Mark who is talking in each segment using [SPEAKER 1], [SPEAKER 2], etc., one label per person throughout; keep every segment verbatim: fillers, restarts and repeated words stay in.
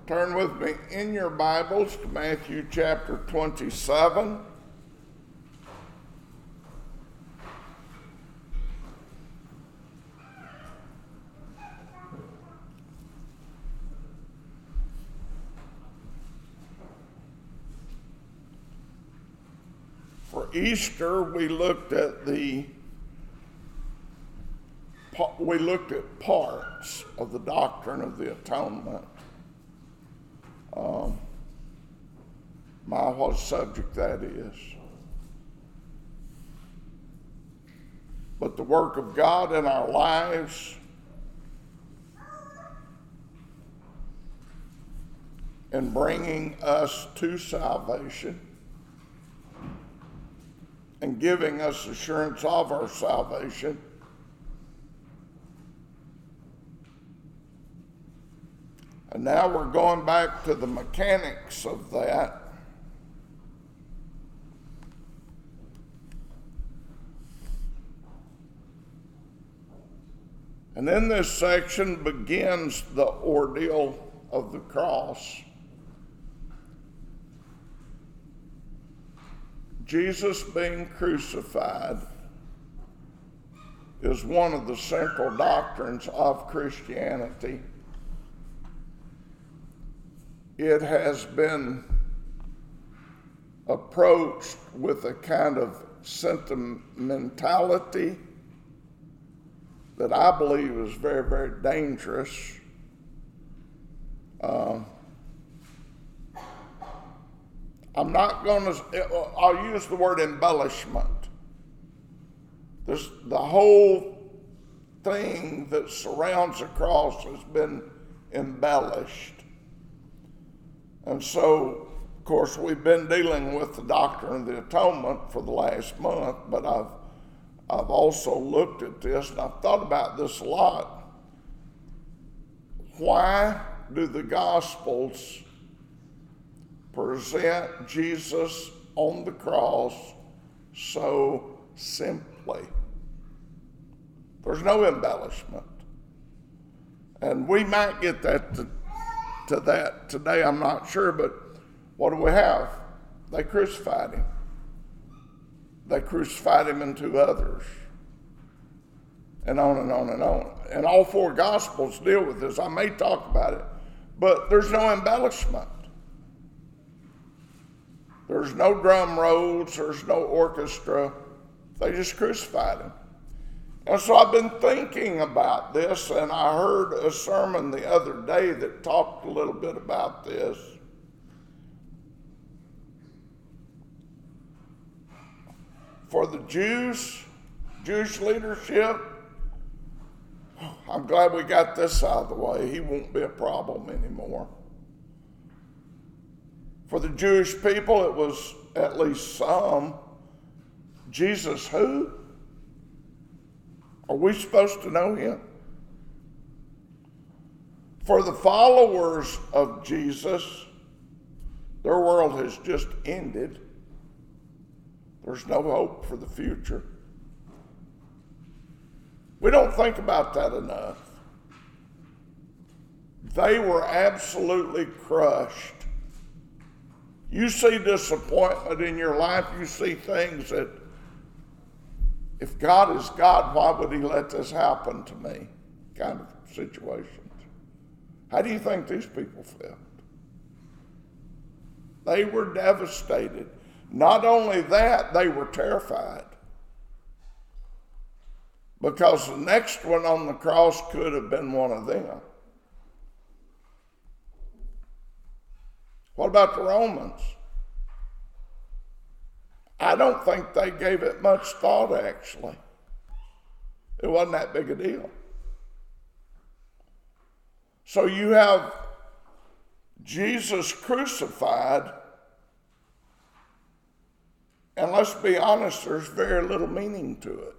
[SPEAKER 1] Turn with me in your Bibles to Matthew chapter twenty-seven. For Easter, we looked at the we looked at parts of the doctrine of the atonement. Um, my what subject that is. But the work of God in our lives in bringing us to salvation and giving us assurance of our salvation. And now we're going back to the mechanics of that. And in this section begins the ordeal of the cross. Jesus being crucified is one of the central doctrines of Christianity. It has been approached with a kind of sentimentality that I believe is very, very dangerous. Um, I'm not going to, I'll use the word embellishment. This, the whole thing that surrounds the cross has been embellished. And so, of course, we've been dealing with the doctrine of the atonement for the last month, but I've I've also looked at this and I've thought about this a lot. Why do the Gospels present Jesus on the cross so simply? There's no embellishment. And we might get that to to that today, I'm not sure, but what do we have? They crucified him. They crucified him and two others. And on and on and on. And all four Gospels deal with this. I may talk about it, but there's no embellishment. There's no drum rolls, there's no orchestra. They just crucified him. And so I've been thinking about this, and I heard a sermon the other day that talked a little bit about this. For the Jews, Jewish leadership, I'm glad we got this out of the way. He won't be a problem anymore. For the Jewish people, it was at least some. Jesus who? Are we supposed to know him? For the followers of Jesus, their world has just ended. There's no hope for the future. We don't think about that enough. They were absolutely crushed. You see disappointment in your life, you see things that, if God is God, why would he let this happen to me? Kind of situations. How do you think these people felt? They were devastated. Not only that, they were terrified. Because the next one on the cross could have been one of them. What about the Romans? I don't think they gave it much thought, actually. It wasn't that big a deal. So you have Jesus crucified, and let's be honest, there's very little meaning to it.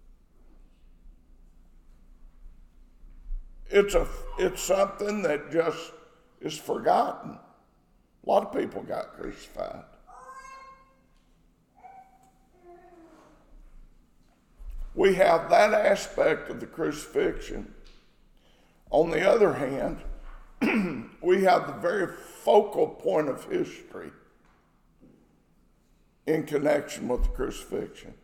[SPEAKER 1] It's a, it's something that just is forgotten. A lot of people got crucified. We have that aspect of the crucifixion. On the other hand, we have the very focal point of history in connection with the crucifixion.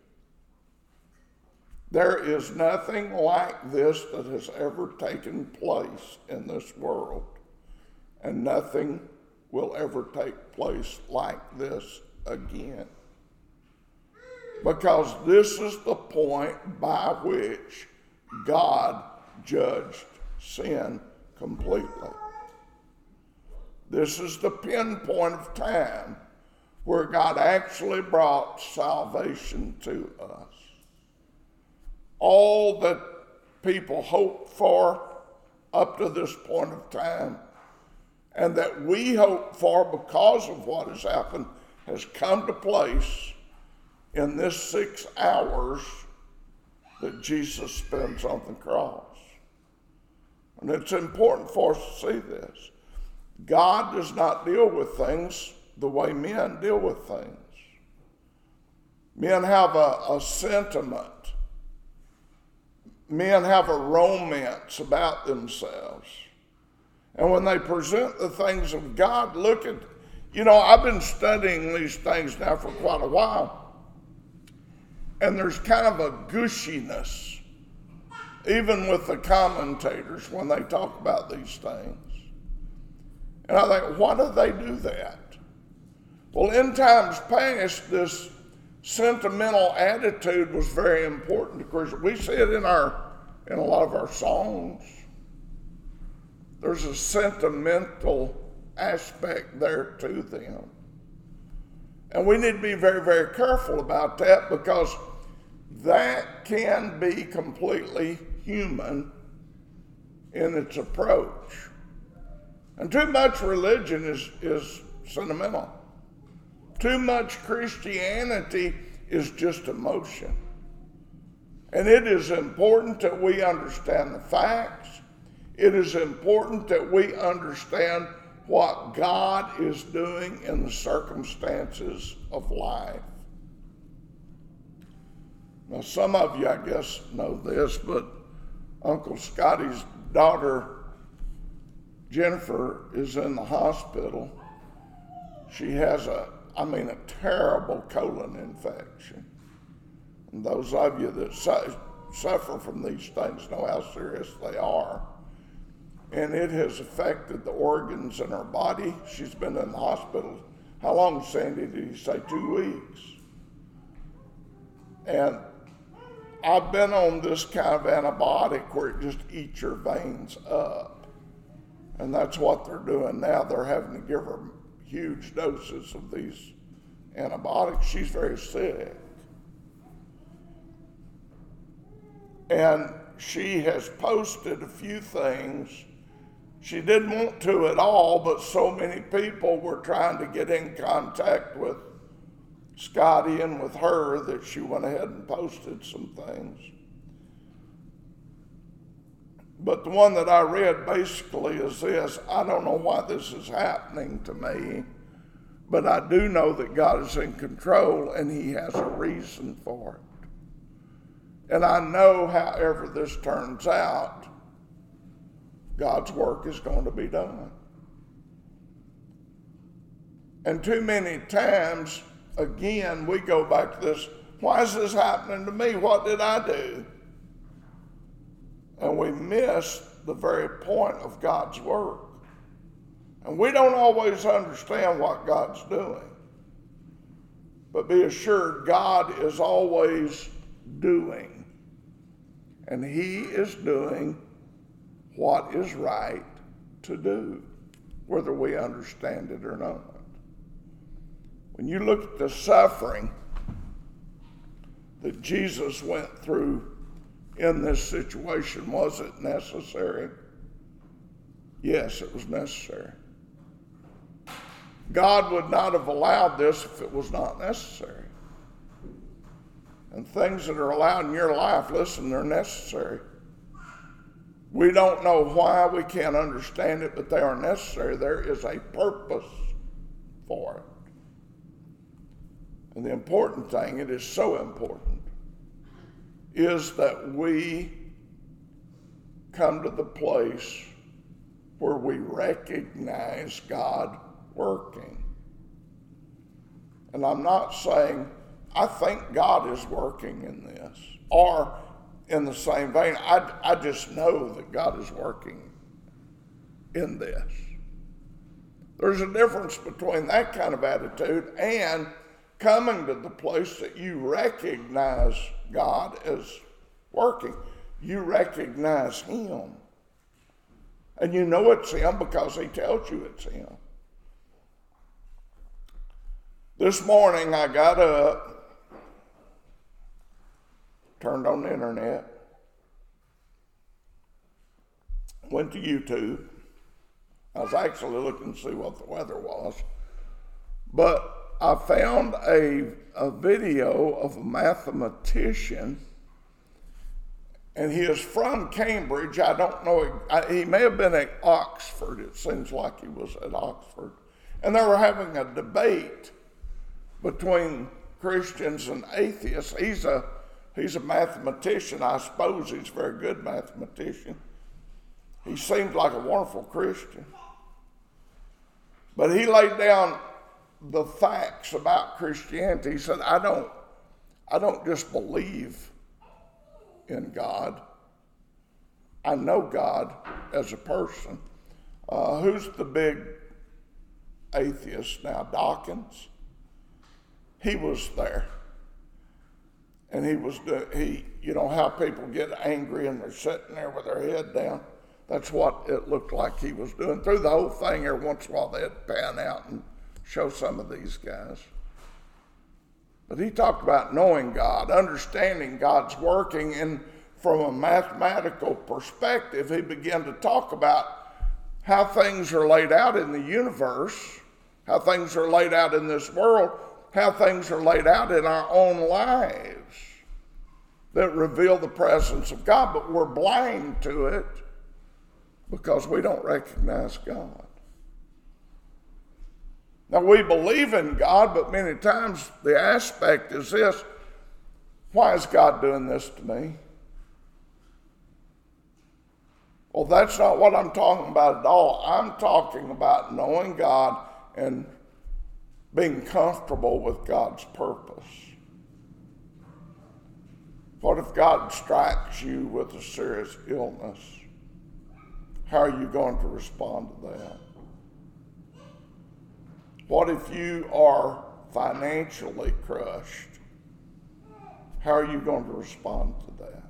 [SPEAKER 1] There is nothing like this that has ever taken place in this world, and nothing will ever take place like this again. Because this is the point by which God judged sin completely. This is the pinpoint of time where God actually brought salvation to us. All that people hoped for up to this point of time, and that we hope for because of what has happened, has come to place in this six hours that Jesus spends on the cross. And it's important for us to see this. God does not deal with things the way men deal with things. Men have a, a sentiment. Men have a romance about themselves. And when they present the things of God, look at, you know, I've been studying these things now for quite a while. And there's kind of a gushiness, even with the commentators when they talk about these things. And I think, why do they do that? Well, in times past, this sentimental attitude was very important. Of course, we see it in our in a lot of our songs. There's a sentimental aspect there to them. And we need to be very, very careful about that, because that can be completely human in its approach. And too much religion is, is sentimental. Too much Christianity is just emotion. And it is important that we understand the facts. It is important that we understand what God is doing in the circumstances of life. Now, some of you, I guess, know this, but Uncle Scotty's daughter, Jennifer, is in the hospital. She has a, I mean, a terrible colon infection. And those of you that su- suffer from these things know how serious they are. And it has affected the organs in her body. She's been in the hospital. How long, Sandy, did you say? Two weeks. And I've been on this kind of antibiotic where it just eats your veins up. And that's what they're doing now. They're having to give her huge doses of these antibiotics. She's very sick. And she has posted a few things. She didn't want to at all, but so many people were trying to get in contact with Scotty and with her that she went ahead and posted some things. But the one that I read basically is this: I don't know why this is happening to me, but I do know that God is in control and he has a reason for it. And I know, however this turns out, God's work is going to be done. And too many times, again, we go back to this: why is this happening to me? What did I do? And we miss the very point of God's work. And we don't always understand what God's doing. But be assured, God is always doing. And he is doing what is right to do, whether we understand it or not. When you look at the suffering that Jesus went through in this situation, was it necessary? Yes, it was necessary. God would not have allowed this if it was not necessary. And things that are allowed in your life, listen, they're necessary. We don't know why, we can't understand it, but they are necessary. There is a purpose for it. And the important thing, it is so important, is that we come to the place where we recognize God working. And I'm not saying I think God is working in this, or in the same vein, I, I just know that God is working in this. There's a difference between that kind of attitude and coming to the place that you recognize God as working. You recognize Him. And you know it's Him because He tells you it's Him. This morning I got up, turned on the internet, went to YouTube. I was actually looking to see what the weather was. But I found a, a video of a mathematician, and he is from Cambridge. I don't know, I, he may have been at Oxford. It seems like he was at Oxford. And they were having a debate between Christians and atheists. He's a, he's a mathematician. I suppose he's a very good mathematician. He seems like a wonderful Christian. But he laid down the facts about Christianity. He said, I don't, I don't just believe in God. I know God as a person. Uh, who's the big atheist now? Dawkins? He was there. And he was, he, you know how people get angry and they're sitting there with their head down? That's what it looked like he was doing. Through the whole thing, every once in a while they'd pan out and show some of these guys. But he talked about knowing God, understanding God's working, and from a mathematical perspective, he began to talk about how things are laid out in the universe, how things are laid out in this world, how things are laid out in our own lives that reveal the presence of God, but we're blind to it because we don't recognize God. Now, we believe in God, but many times the aspect is this: why is God doing this to me? Well, that's not what I'm talking about at all. I'm talking about knowing God and being comfortable with God's purpose. What if God strikes you with a serious illness? How are you going to respond to that? What if you are financially crushed? How are you going to respond to that?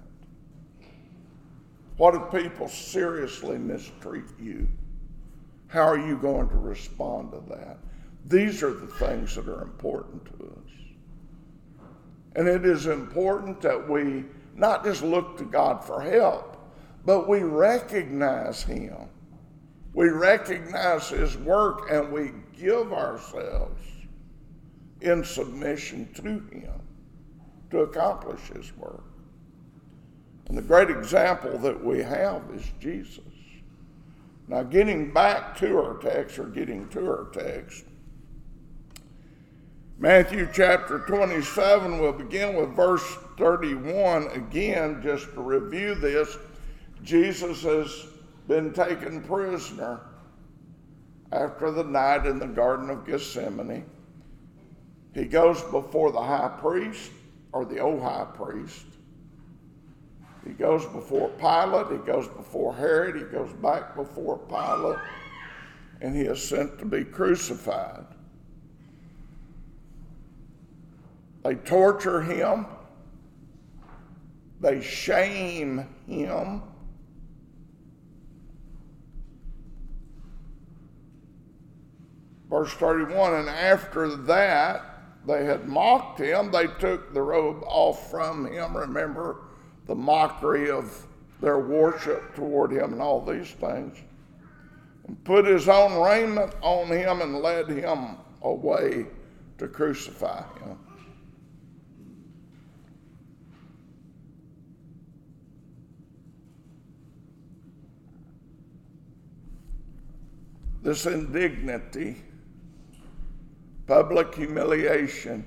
[SPEAKER 1] What if people seriously mistreat you? How are you going to respond to that? These are the things that are important to us. And it is important that we not just look to God for help, but we recognize Him. We recognize His work and we give ourselves in submission to Him to accomplish His work. And the great example that we have is Jesus. Now, getting back to our text, or getting to our text, Matthew chapter twenty-seven, we'll begin with verse thirty-one. Again, just to review this, Jesus has been taken prisoner after the night in the Garden of Gethsemane. He goes before the high priest, or the old high priest. He goes before Pilate, he goes before Herod, he goes back before Pilate, and he is sent to be crucified. They torture him, they shame him, verse thirty-one, and after that they had mocked him, they took the robe off from him. Remember the mockery of their worship toward him and all these things, and put his own raiment on him and led him away to crucify him. This indignity, public humiliation,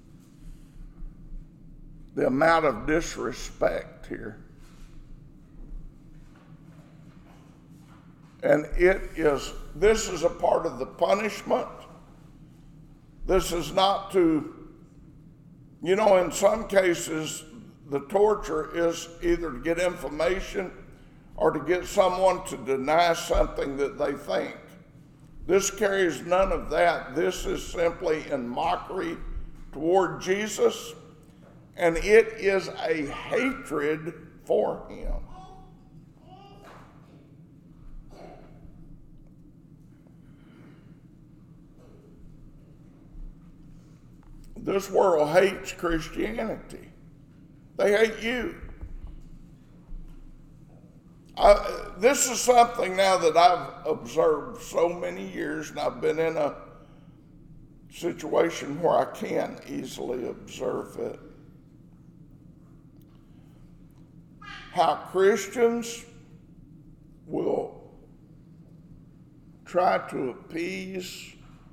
[SPEAKER 1] the amount of disrespect here. And it is, this is a part of the punishment. This is not to, you know, in some cases, the torture is either to get information or to get someone to deny something that they think. This carries none of that. This is simply in mockery toward Jesus, and it is a hatred for him. This world hates Christianity. They hate you. I, this is something now that I've observed so many years, and I've been in a situation where I can easily observe it. How Christians will try to appease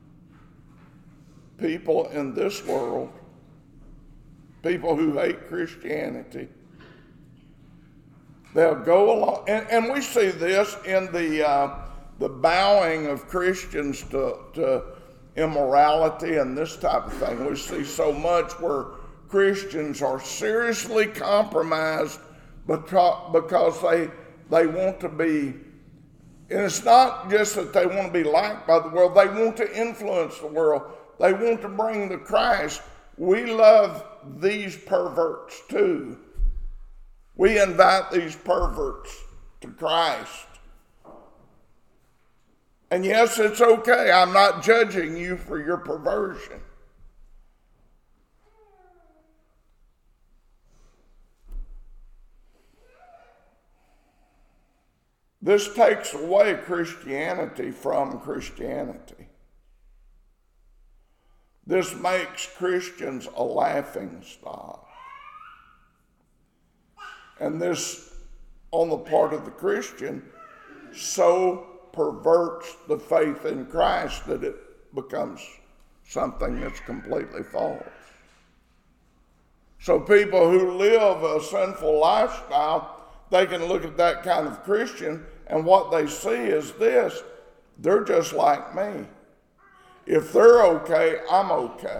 [SPEAKER 1] people in this world, people who hate Christianity. They'll go along, and, and we see this in the uh, the bowing of Christians to, to immorality and this type of thing. We see so much where Christians are seriously compromised because, because they they want to be, and it's not just that they want to be liked by the world, they want to influence the world. They want to bring the Christ. We love these perverts too. We invite these perverts to Christ. And yes, it's okay. I'm not judging you for your perversion. This takes away Christianity from Christianity. This makes Christians a laughing stock. And this, on the part of the Christian, so perverts the faith in Christ that it becomes something that's completely false. So people who live a sinful lifestyle, they can look at that kind of Christian, and what they see is this: they're just like me. If they're okay, I'm okay.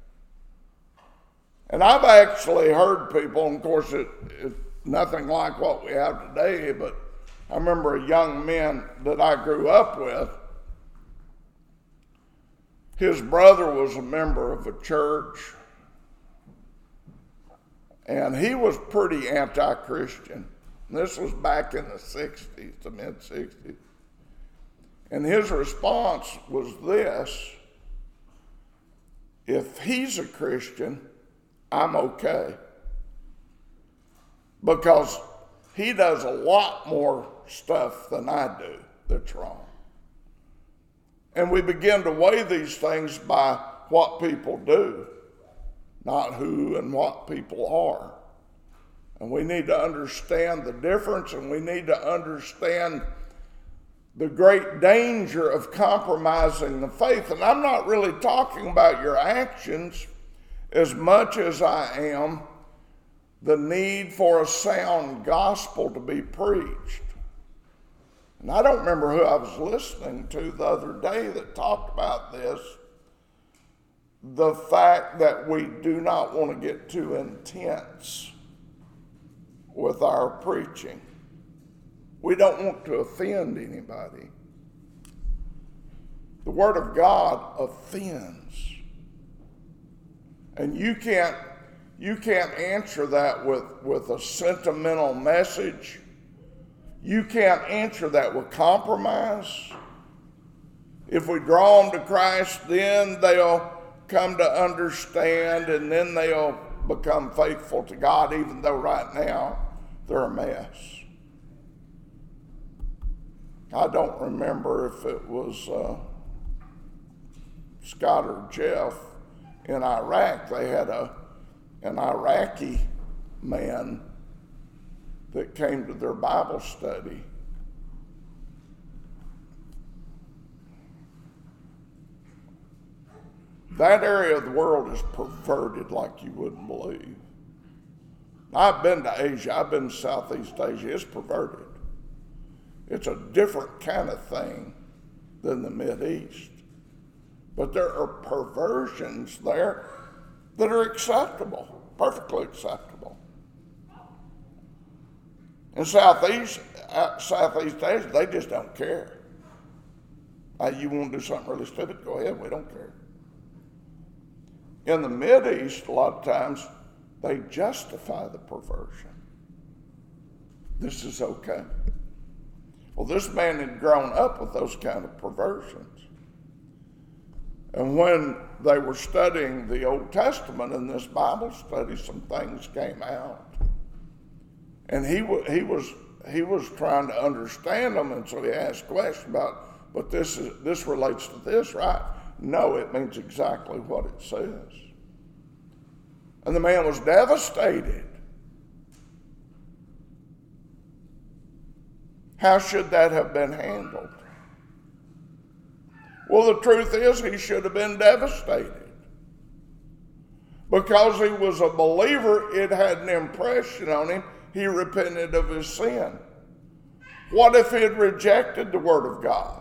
[SPEAKER 1] And I've actually heard people, and of course it, it's nothing like what we have today, but I remember a young man that I grew up with. His brother was a member of a church, and he was pretty anti-Christian. And this was back in the sixties, the mid-sixties. And his response was this: if he's a Christian, I'm okay. Because he does a lot more stuff than I do that's wrong. And we begin to weigh these things by what people do, not who and what people are. And we need to understand the difference, and we need to understand the great danger of compromising the faith. And I'm not really talking about your actions as much as I am the need for a sound gospel to be preached. And I don't remember who I was listening to the other day that talked about this. The fact that we do not want to get too intense with our preaching. We don't want to offend anybody. The Word of God offends. And you can't you can't answer that with, with a sentimental message. You can't answer that with compromise. If we draw them to Christ, then they'll come to understand, and then they'll become faithful to God, even though right now they're a mess. I don't remember if it was uh, Scott or Jeff in Iraq. They had a an Iraqi man that came to their Bible study. That area of the world is perverted like you wouldn't believe. I've been to Asia. I've been to Southeast Asia. It's perverted. It's a different kind of thing than the Mideast. But there are perversions there that are acceptable, perfectly acceptable. In Southeast, uh, Southeast Asia, they just don't care. Uh, you want to do something really stupid? Go ahead, we don't care. In the Mideast, a lot of times, they justify the perversion. This is okay. Well, this man had grown up with those kind of perversions. And when they were studying the Old Testament in this Bible study, some things came out. And he, w- he, was, he was trying to understand them, and so he asked questions about, but this, is, this relates to this, right? No, it means exactly what it says. And the man was devastated. How should that have been handled? Well, the truth is he should have been devastated. Because he was a believer, it had an impression on him. He repented of his sin. What if he had rejected the Word of God?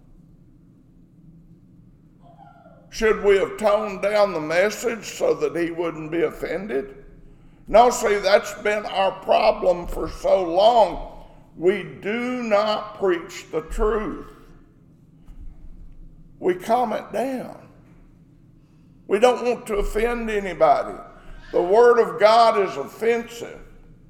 [SPEAKER 1] Should we have toned down the message so that he wouldn't be offended? No, see, that's been our problem for so long. We do not preach the truth. We calm it down. We don't want to offend anybody. The Word of God is offensive.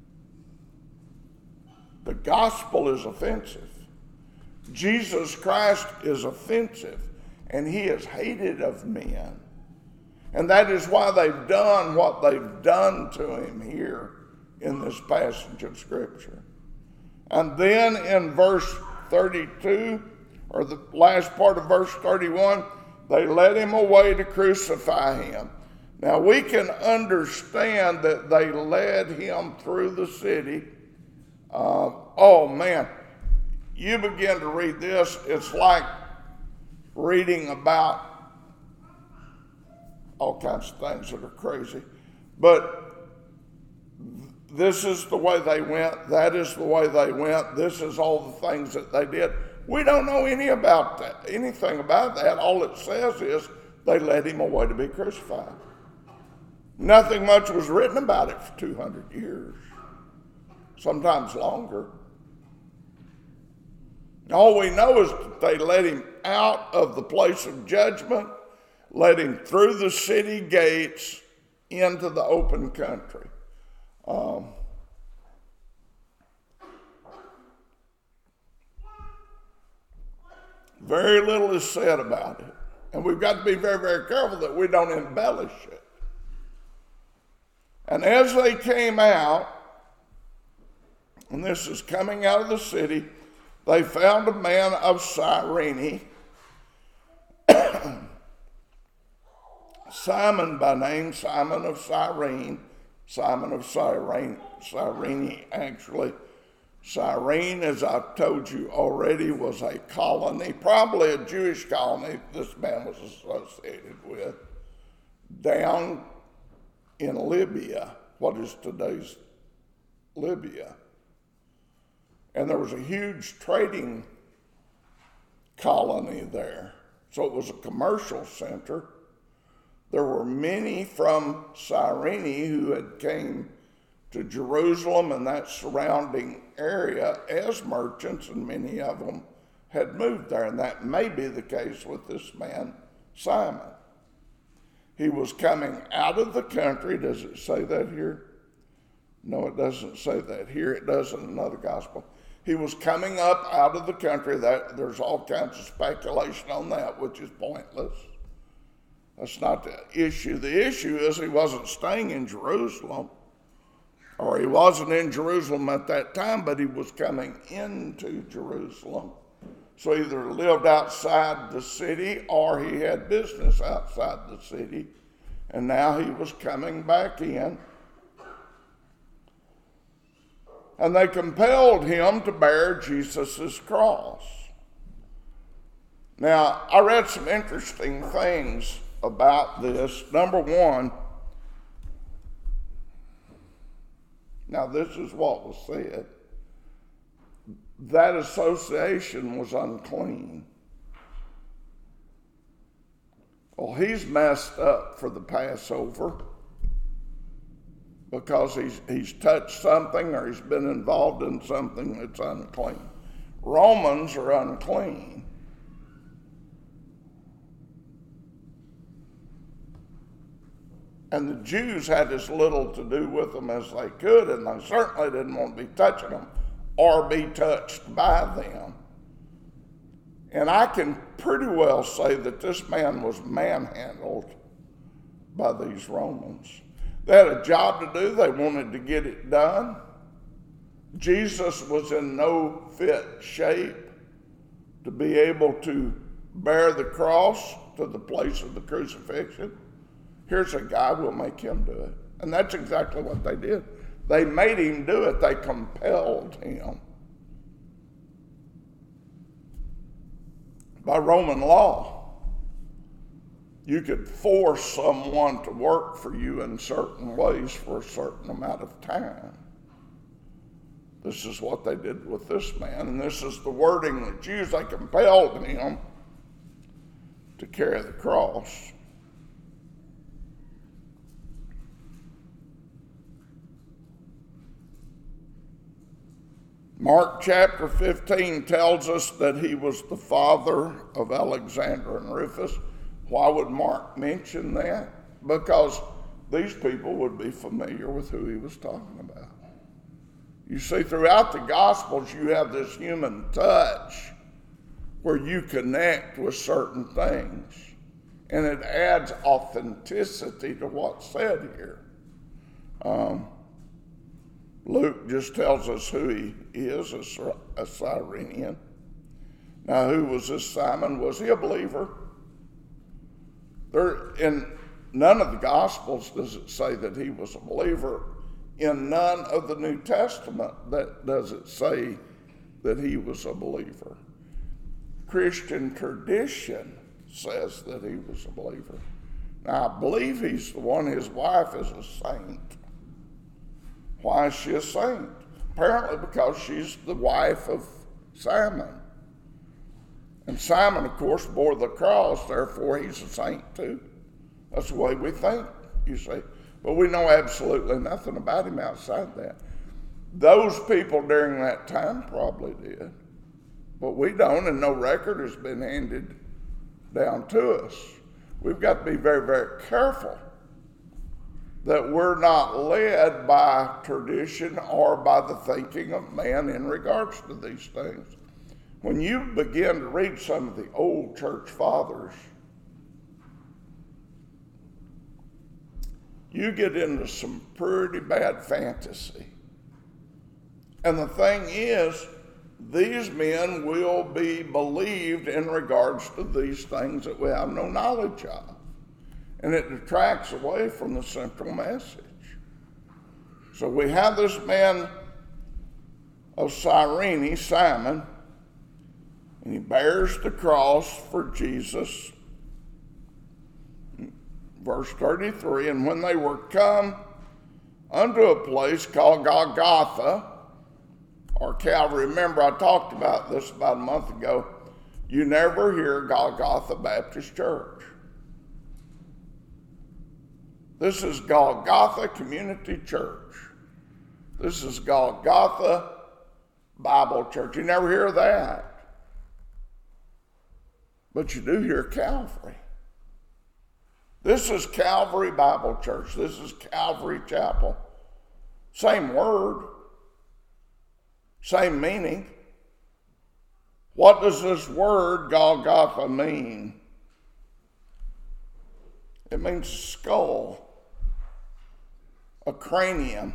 [SPEAKER 1] The gospel is offensive. Jesus Christ is offensive, and he is hated of men. And that is why they've done what they've done to him here in this passage of Scripture. And then in verse thirty-two, or the last part of verse thirty-one, they led him away to crucify him. Now we can understand that they led him through the city. Uh, oh man, you begin to read this, it's like reading about all kinds of things that are crazy. But this is the way they went, that is the way they went, this is all the things that they did. We don't know any about that, anything about that. All it says is they led him away to be crucified. Nothing much was written about it for two hundred years, sometimes longer. All we know is that they led him out of the place of judgment, led him through the city gates into the open country. Um, very little is said about it. And we've got to be very, very careful that we don't embellish it. And as they came out, and this is coming out of the city, they found a man of Cyrene, Simon by name, Simon of Cyrene, Simon of Cyrene, Cyrene actually. Cyrene, as I've told you already, was a colony, probably a Jewish colony this man was associated with, down in Libya, what is today's Libya. And there was a huge trading colony there. So it was a commercial center. There were many from Cyrene who had came to Jerusalem and that surrounding area as merchants, and many of them had moved there. And that may be the case with this man, Simon. He was coming out of the country. Does it say that here? No, it doesn't say that here. It does in another gospel. He was coming up out of the country. That, there's all kinds of speculation on that, which is pointless. That's not the issue. The issue is he wasn't staying in Jerusalem, or he wasn't in Jerusalem at that time, but he was coming into Jerusalem. So he either lived outside the city or he had business outside the city, and now he was coming back in. And they compelled him to bear Jesus' cross. Now, I read some interesting things about this. Number one, now this is what was said. that association was unclean. Well, he's messed up for the Passover because he's, he's touched something or he's been involved in something that's unclean. Romans are unclean. And the Jews had as little to do with them as they could, and they certainly didn't want to be touching them or be touched by them. And I can pretty well say that this man was manhandled by these Romans. They had a job to do. They wanted to get it done. Jesus was in no fit shape to be able to bear the cross to the place of the crucifixion. Here's a guy, we'll make him do it. And that's exactly what they did. They made him do it. They compelled him. By Roman law, you could force someone to work for you in certain ways for a certain amount of time. This is what they did with this man, and this is the wording that's used. They compelled him to carry the cross. Mark chapter fifteen tells us that he was the father of Alexander and Rufus. Why would Mark mention that? Because these people would be familiar with who he was talking about. You see, throughout the Gospels, you have this human touch where you connect with certain things, and it adds authenticity to what's said here. Um, Luke just tells us who he is, a, a Cyrenian. Now, who was this Simon? Was he a believer? There, in none of the Gospels does it say that he was a believer. In none of the New Testament that does it say that he was a believer. Christian tradition says that he was a believer. Now, I believe he's the one, his wife is a saint. Why is she a saint? Apparently because she's the wife of Simon. And Simon, of course, bore the cross, therefore he's a saint too. That's the way we think, you see. But we know absolutely nothing about him outside that. Those people during that time probably did. But we don't, and no record has been handed down to us. We've got to be very, very careful that we're not led by tradition or by the thinking of man in regards to these things. When you begin to read some of the old church fathers, you get into some pretty bad fantasy. And the thing is, these men will be believed in regards to these things that we have no knowledge of. And it detracts away from the central message. So we have this man of Cyrene, Simon, and he bears the cross for Jesus. Verse thirty-three, and when they were come unto a place called Golgotha, or Calvary. Remember, I talked about this about a month ago. You never hear Golgotha Baptist Church. This is Golgotha Community Church. This is Golgotha Bible Church. You never hear that. But you do hear Calvary. This is Calvary Bible Church. This is Calvary Chapel. Same word. Same meaning. What does this word Golgotha mean? It means skull. A cranium.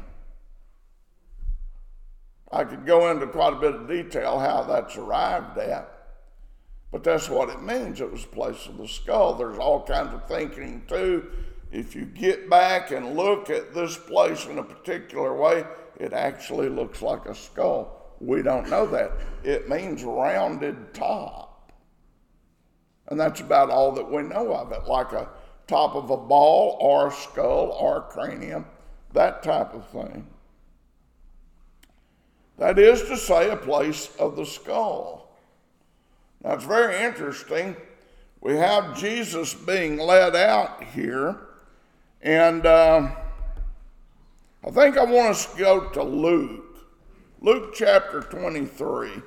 [SPEAKER 1] I could go into quite a bit of detail how that's arrived at, but that's what it means. It was a place of the skull. There's all kinds of thinking too. If you get back and look at this place in a particular way, it actually looks like a skull. We don't know that. It means rounded top. And that's about all that we know of it, like a top of a ball or a skull or a cranium. That type of thing. That is to say, a place of the skull. Now, it's very interesting. We have Jesus being led out here, and uh, I think I want us to go to Luke, Luke chapter twenty-three.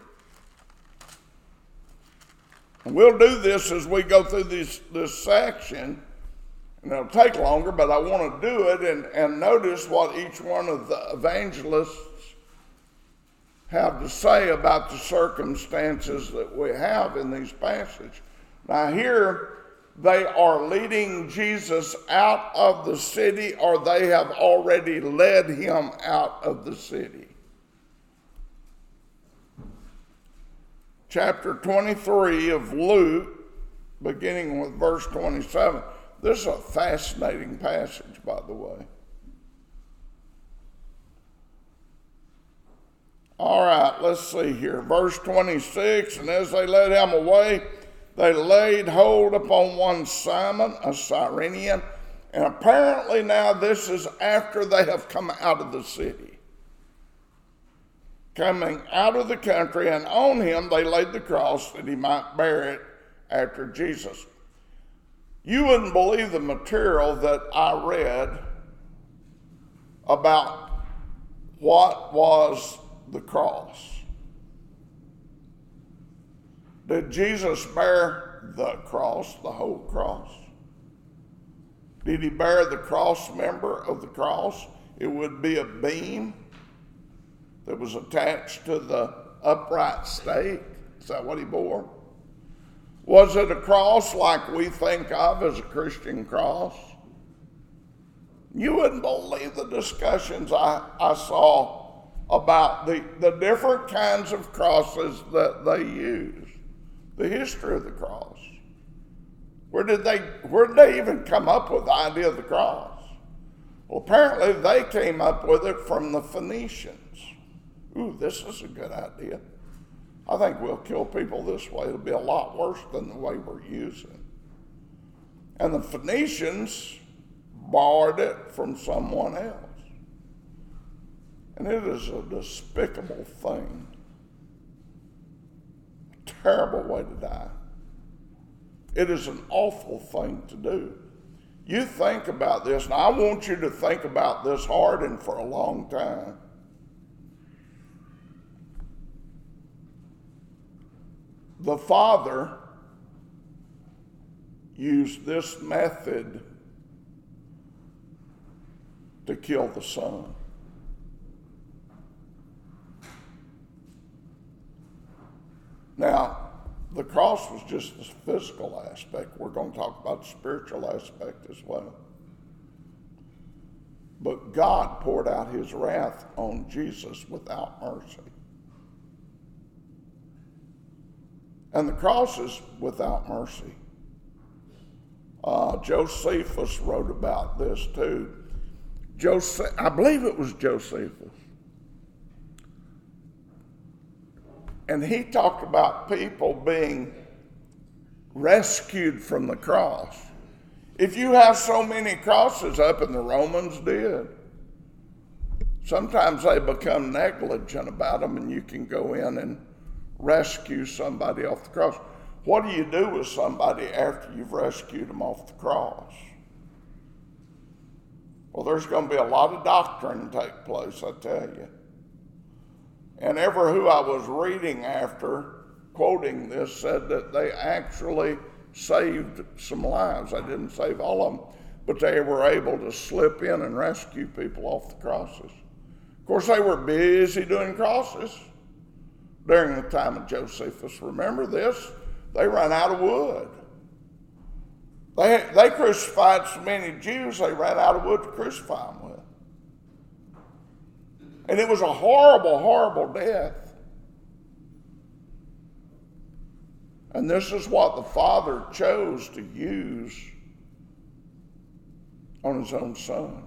[SPEAKER 1] And we'll do this as we go through this, this section, and it'll take longer, but I want to do it and, and notice what each one of the evangelists have to say about the circumstances that we have in these passages. Now here, they are leading Jesus out of the city, or they have already led him out of the city. Chapter twenty-three of Luke, beginning with verse twenty-seven. This is a fascinating passage, by the way. All right, let's see here. Verse twenty-six, and as they led him away, they laid hold upon one Simon, a Cyrenian, and apparently now this is after they have come out of the city. Coming out of the country, and on him they laid the cross that he might bear it after Jesus. You wouldn't believe the material that I read about what was the cross. Did Jesus bear the cross, the whole cross? Did he bear the cross member of the cross? It would be a beam that was attached to the upright stake. Is that what he bore? Was it a cross like we think of as a Christian cross? You wouldn't believe the discussions I, I saw about the, the different kinds of crosses that they use, the history of the cross. Where did they, where did they even come up with the idea of the cross? Well, apparently they came up with it from the Phoenicians. Ooh, this is a good idea. I think we'll kill people this way. It'll be a lot worse than the way we're using. And the Phoenicians borrowed it from someone else. And it is a despicable thing. A terrible way to die. It is an awful thing to do. You think about this, and I want you to think about this hard and for a long time. The Father used this method to kill the Son. Now, the cross was just the physical aspect. We're going to talk about the spiritual aspect as well. But God poured out his wrath on Jesus without mercy. And the cross is without mercy. Uh, Josephus wrote about this too. Joseph, I believe it was Josephus. And he talked about people being rescued from the cross. If you have so many crosses up, and the Romans did, sometimes they become negligent about them, and you can go in and rescue somebody off the cross. What do you do with somebody after you've rescued them off the cross? Well, there's going to be a lot of doctrine take place, I tell you. And ever who I was reading after, quoting this, said that they actually saved some lives. I didn't save all of them, but they were able to slip in and rescue people off the crosses. Of course, they were busy doing crosses during the time of Josephus. Remember this? They ran out of wood. They, they crucified so many Jews, they ran out of wood to crucify them with. And it was a horrible, horrible death. And this is what the Father chose to use on his own Son.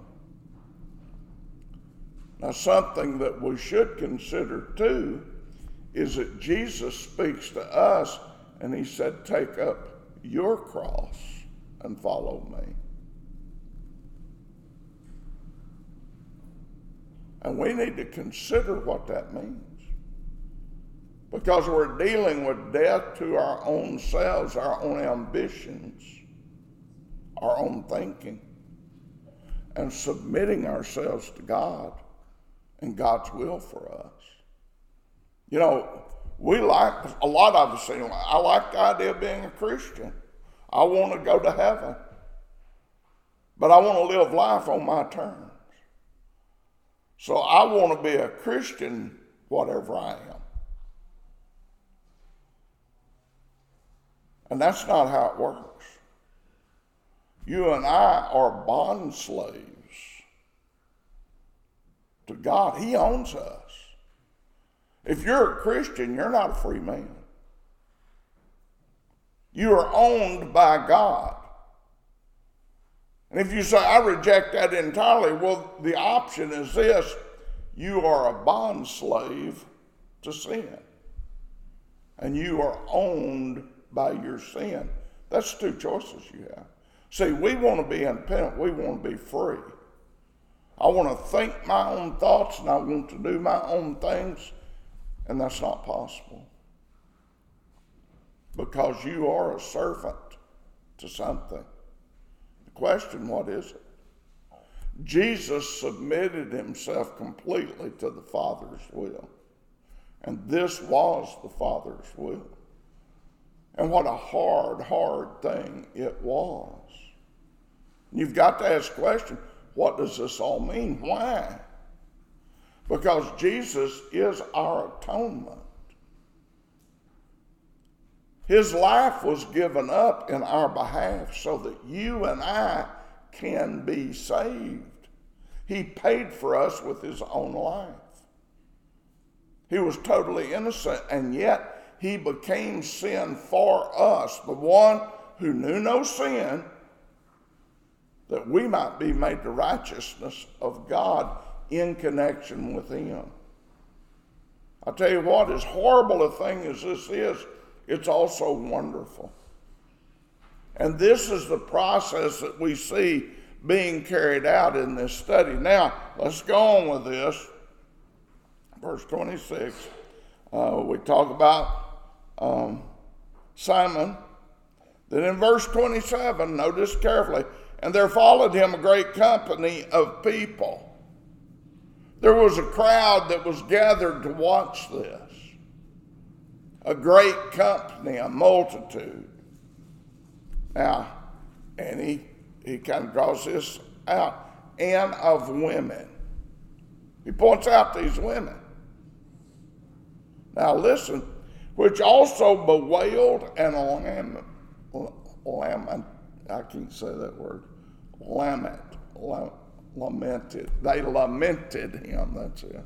[SPEAKER 1] Now, something that we should consider too is that Jesus speaks to us and he said, take up your cross and follow me. And we need to consider what that means. Because we're dealing with death to our own selves, our own ambitions, our own thinking, and submitting ourselves to God and God's will for us. You know, we like, a lot of us say, I like the idea of being a Christian. I want to go to heaven. But I want to live life on my terms. So I want to be a Christian whatever I am. And that's not how it works. You and I are bond slaves to God. He owns us. If you're a Christian, you're not a free man. You are owned by God. And if you say, I reject that entirely, well, the option is this: you are a bond slave to sin. And you are owned by your sin. That's two choices you have. See, we want to be independent. We want to be free. I want to think my own thoughts and I want to do my own things, and that's not possible. Because you are a servant to something. The question, what is it? Jesus submitted himself completely to the Father's will. And this was the Father's will. And what a hard, hard thing it was. You've got to ask the question, what does this all mean? Why? Because Jesus is our atonement. His life was given up in our behalf so that you and I can be saved. He paid for us with his own life. He was totally innocent, and yet he became sin for us, the one who knew no sin, that we might be made the righteousness of God in connection with him. I tell you what, as horrible a thing as this is, it's also wonderful. And this is the process that we see being carried out in this study. Now, let's go on with this. Verse twenty-six, uh, we talk about um, Simon. Then in verse twenty-seven, notice carefully, and there followed him a great company of people. There was a crowd that was gathered to watch this. A great company, a multitude. Now, and he, he kind of draws this out, and of women. He points out these women. Now listen, which also bewailed and lament, lament I can't say that word, lament, lamented. They lamented him, that's it.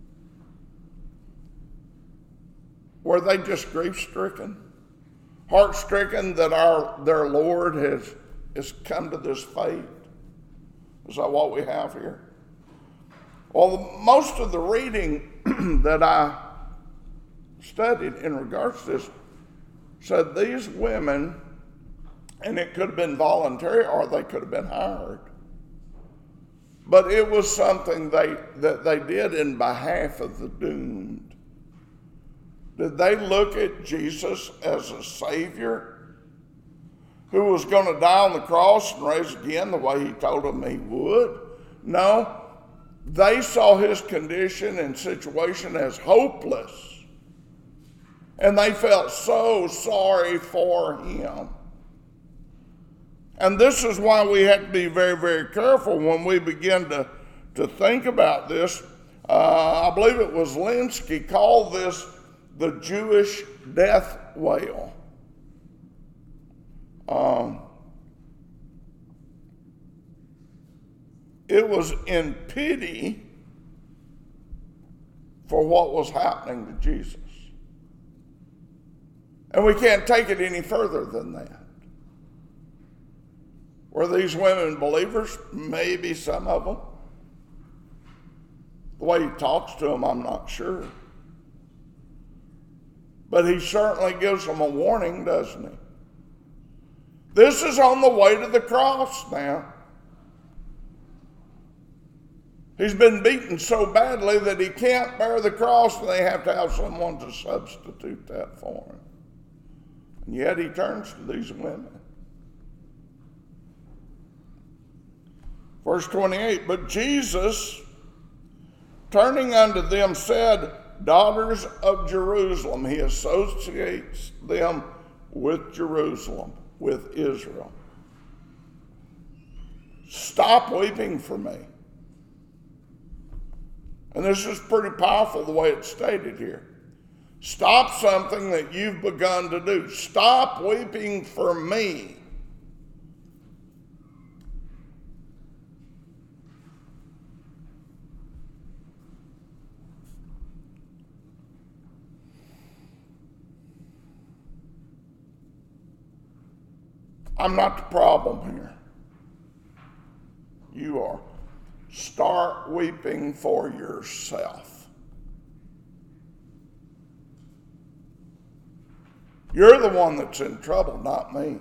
[SPEAKER 1] Were they just grief-stricken? Heart-stricken that our their Lord has, has come to this fate? Is that what we have here? Well, most of the reading that I studied in regards to this said these women, and it could have been voluntary or they could have been hired, but it was something they that they did in behalf of the doomed. Did they look at Jesus as a Savior who was going to die on the cross and rise again the way he told them he would? No, they saw his condition and situation as hopeless. And they felt so sorry for him. And this is why we have to be very, very careful when we begin to, to think about this. Uh, I believe it was Linsky called this the Jewish death wail. Um, it was in pity for what was happening to Jesus. And we can't take it any further than that. Were these women believers? Maybe some of them. The way he talks to them, I'm not sure. But he certainly gives them a warning, doesn't he? This is on the way to the cross now. He's been beaten so badly that he can't bear the cross, and they have to have someone to substitute that for him. And yet he turns to these women. Verse twenty-eight, but Jesus, turning unto them, said, daughters of Jerusalem. He associates them with Jerusalem, with Israel. Stop weeping for me. And this is pretty powerful the way it's stated here. Stop something that you've begun to do. Stop weeping for me. I'm not the problem here. You are. Start weeping for yourself. You're the one that's in trouble, not me.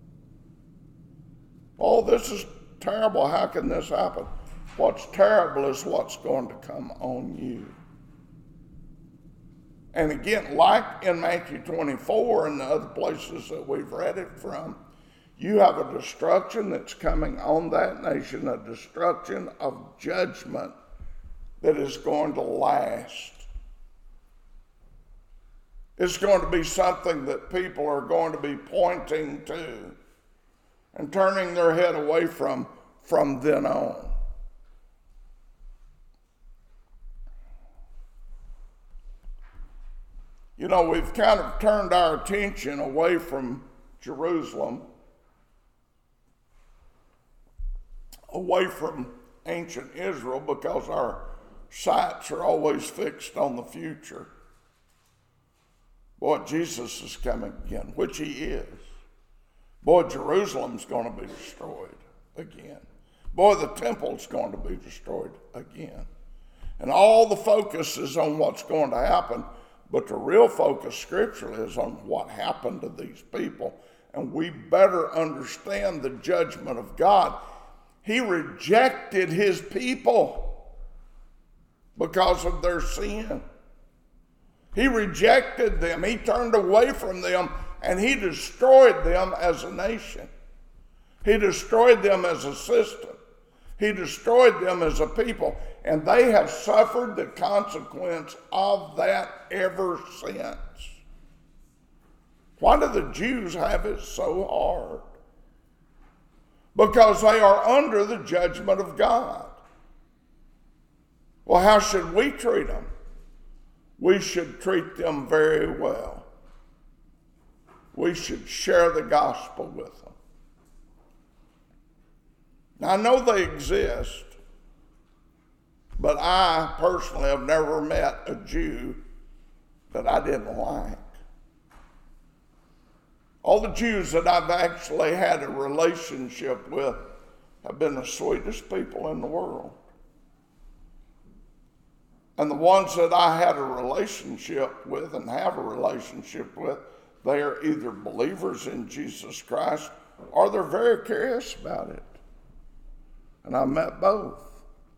[SPEAKER 1] Oh, this is terrible. How can this happen? What's terrible is what's going to come on you. And again, like in Matthew twenty-four and the other places that we've read it from, you have a destruction that's coming on that nation, a destruction of judgment that is going to last. It's going to be something that people are going to be pointing to and turning their head away from from then on. You know, we've kind of turned our attention away from Jerusalem, away from ancient Israel, because our sights are always fixed on the future. Boy, Jesus is coming again, which he is. Boy, Jerusalem's going to be destroyed again. Boy, the temple's going to be destroyed again. And all the focus is on what's going to happen, but the real focus scripturally is on what happened to these people. And we better understand the judgment of God. He rejected his people because of their sin. He rejected them. He turned away from them, and he destroyed them as a nation. He destroyed them as a system. He destroyed them as a people, and they have suffered the consequence of that ever since. Why do the Jews have it so hard? Because they are under the judgment of God. Well, how should we treat them? We should treat them very well. We should share the gospel with them. Now, I know they exist, but I personally have never met a Jew that I didn't like. All the Jews that I've actually had a relationship with have been the sweetest people in the world. And the ones that I had a relationship with and have a relationship with, they are either believers in Jesus Christ or they're very curious about it. And I met both.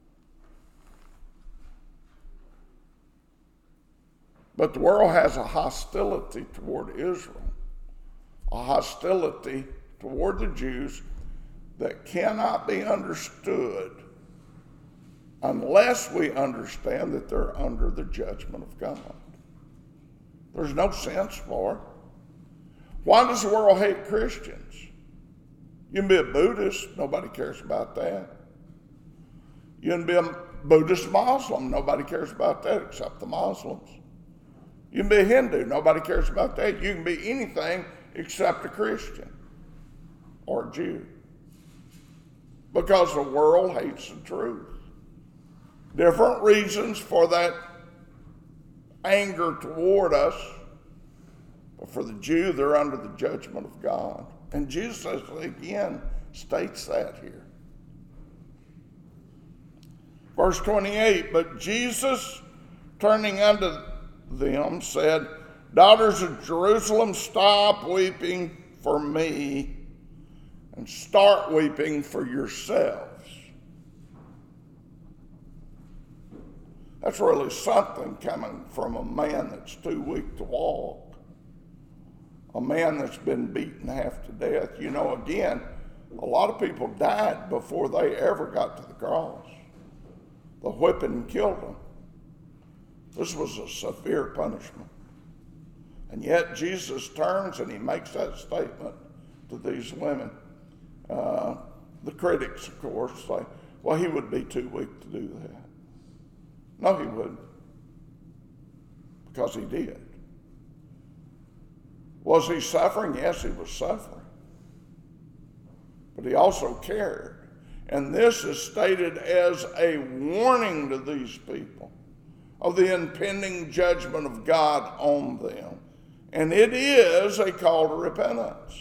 [SPEAKER 1] But the world has a hostility toward Israel. A hostility toward the Jews that cannot be understood unless we understand that they're under the judgment of God. There's no sense for it. Why does the world hate Christians? You can be a Buddhist, nobody cares about that. You can be a Buddhist Muslim, nobody cares about that except the Muslims. You can be a Hindu, nobody cares about that. You can be anything except a Christian or a Jew. Because the world hates the truth. Different reasons for that anger toward us. But for the Jew, they're under the judgment of God. And Jesus, again, states that here. Verse twenty-eight, but Jesus, turning unto them, said, daughters of Jerusalem, stop weeping for me and start weeping for yourselves. That's really something coming from a man that's too weak to walk. A man that's been beaten half to death. You know, again, a lot of people died before they ever got to the cross. The whipping killed them. This was a severe punishment. And yet Jesus turns and he makes that statement to these women. Uh, the critics, of course, say, well, he would be too weak to do that. No, he wouldn't. Because he did. Was he suffering? Yes, he was suffering. But he also cared. And this is stated as a warning to these people of the impending judgment of God on them. And it is a call to repentance.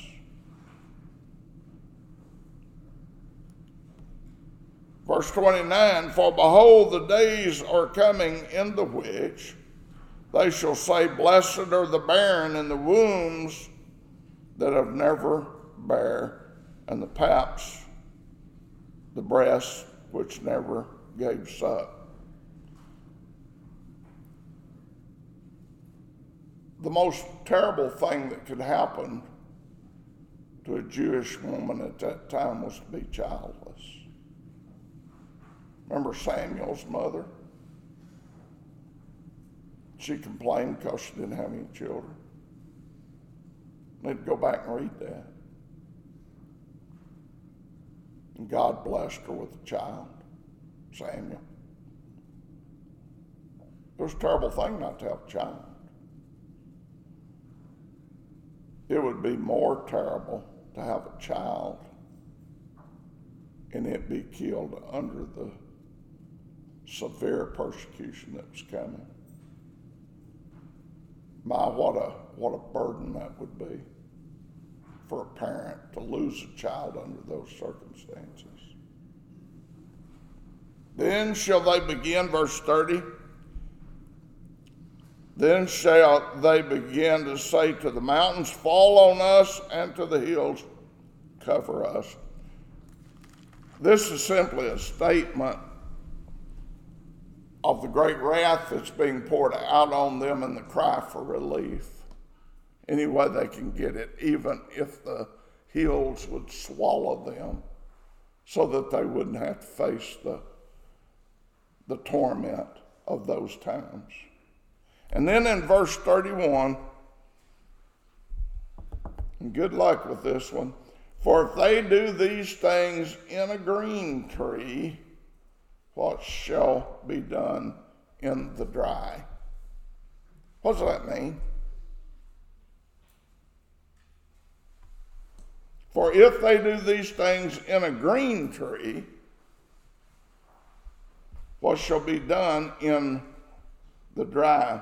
[SPEAKER 1] Verse twenty-nine, for behold, the days are coming in the which they shall say, blessed are the barren and the wombs that have never bare, and the paps, the breasts which never gave suck. The most terrible thing that could happen to a Jewish woman at that time was to be childless. Remember Samuel's mother? She complained because she didn't have any children. Need to go back and read that. And God blessed her with a child, Samuel. It was a terrible thing not to have a child. It would be more terrible to have a child and it be killed under the severe persecution that was coming. My, what a what a burden that would be for a parent to lose a child under those circumstances. Then shall they begin, verse thirty, then shall they begin to say to the mountains, fall on us, and to the hills, cover us. This is simply a statement of the great wrath that's being poured out on them and the cry for relief. Any way they can get it, even if the hills would swallow them, so that they wouldn't have to face the, the torment of those times. And then in verse thirty-one, and good luck with this one, for if they do these things in a green tree, what shall be done in the dry? What does that mean? For if they do these things in a green tree, what shall be done in the dry?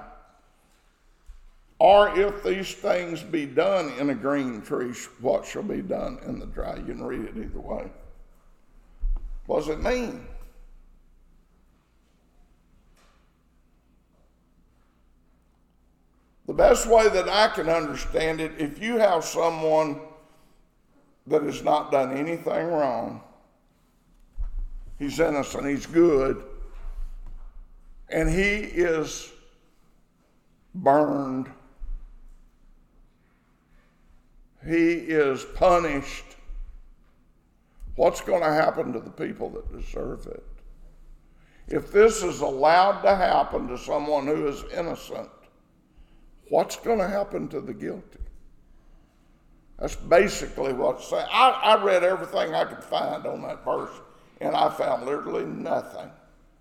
[SPEAKER 1] Or if these things be done in a green tree, what shall be done in the dry? You can read it either way. What does it mean? The best way that I can understand it, if you have someone that has not done anything wrong, he's innocent, he's good, and he is burned, he is punished, what's going to happen to the people that deserve it? If this is allowed to happen to someone who is innocent, what's going to happen to the guilty? That's basically what it's saying. I, I read everything I could find on that verse, and I found literally nothing.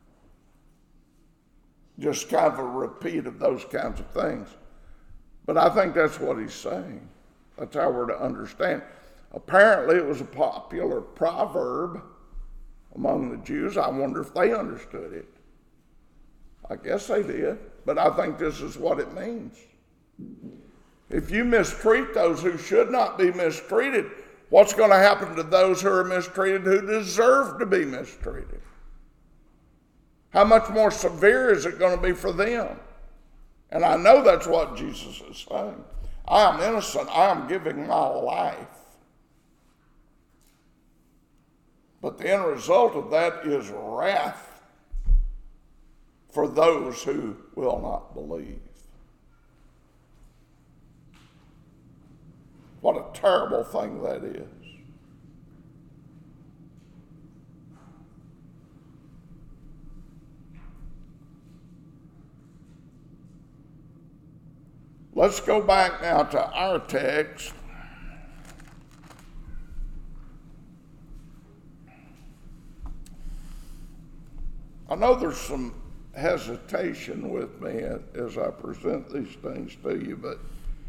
[SPEAKER 1] Just kind of a repeat of those kinds of things. But I think that's what he's saying. That's how we're to understand. Apparently, it was a popular proverb among the Jews. I wonder if they understood it. I guess they did, but I think this is what it means. If you mistreat those who should not be mistreated, what's going to happen to those who are mistreated who deserve to be mistreated? How much more severe is it going to be for them? And I know that's what Jesus is saying. I am innocent. I am giving my life. But the end result of that is wrath for those who will not believe. What a terrible thing that is. Let's go back now to our text. I know there's some hesitation with me as I present these things to you, but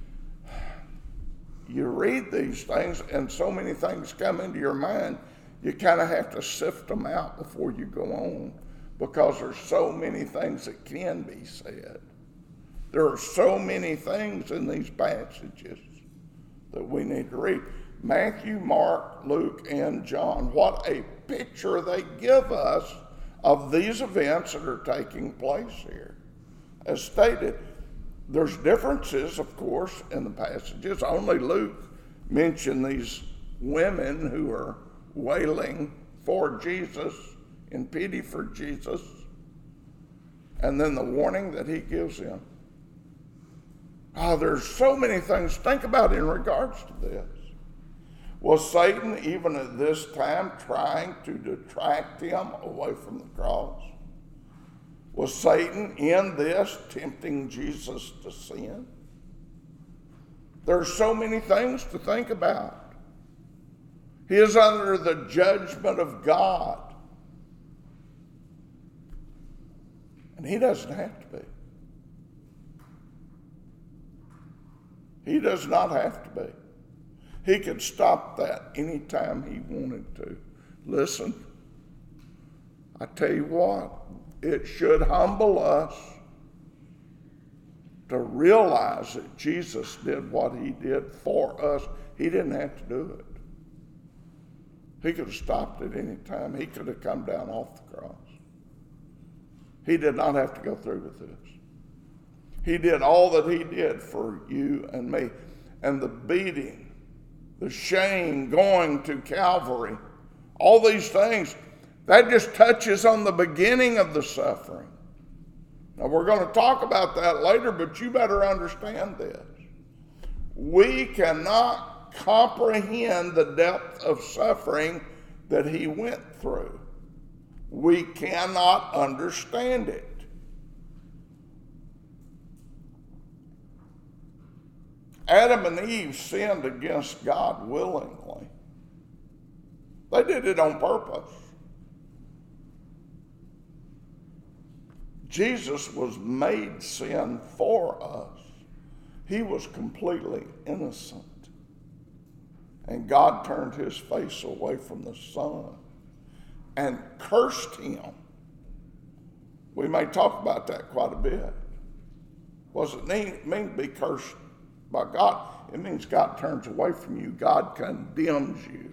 [SPEAKER 1] you read these things and so many things come into your mind, you kind of have to sift them out before you go on, because there's so many things that can be said. There are so many things in these passages that we need to read. Matthew, Mark, Luke, and John, what a picture they give us of these events that are taking place here. As stated, there's differences, of course, in the passages. Only Luke mentioned these women who are wailing for Jesus, in pity for Jesus, and then the warning that he gives them. Oh, there's so many things to think about in regards to this. Was Satan, even at this time, trying to detract him away from the cross? Was Satan in this tempting Jesus to sin? There's so many things to think about. He is under the judgment of God. And he doesn't have to be. He does not have to be. He could stop that anytime he wanted to. Listen, I tell you what, it should humble us to realize that Jesus did what he did for us. He didn't have to do it. He could have stopped it any time. He could have come down off the cross. He did not have to go through with this. He did all that he did for you and me. And the beating, the shame, going to Calvary, all these things, that just touches on the beginning of the suffering. Now, we're going to talk about that later, but you better understand this. We cannot comprehend the depth of suffering that he went through. We cannot understand it. Adam and Eve sinned against God willingly. They did it on purpose. Jesus was made sin for us. He was completely innocent. And God turned his face away from the Son and cursed him. We may talk about that quite a bit. What does it mean, mean to be cursed by God? It means God turns away from you. God condemns you.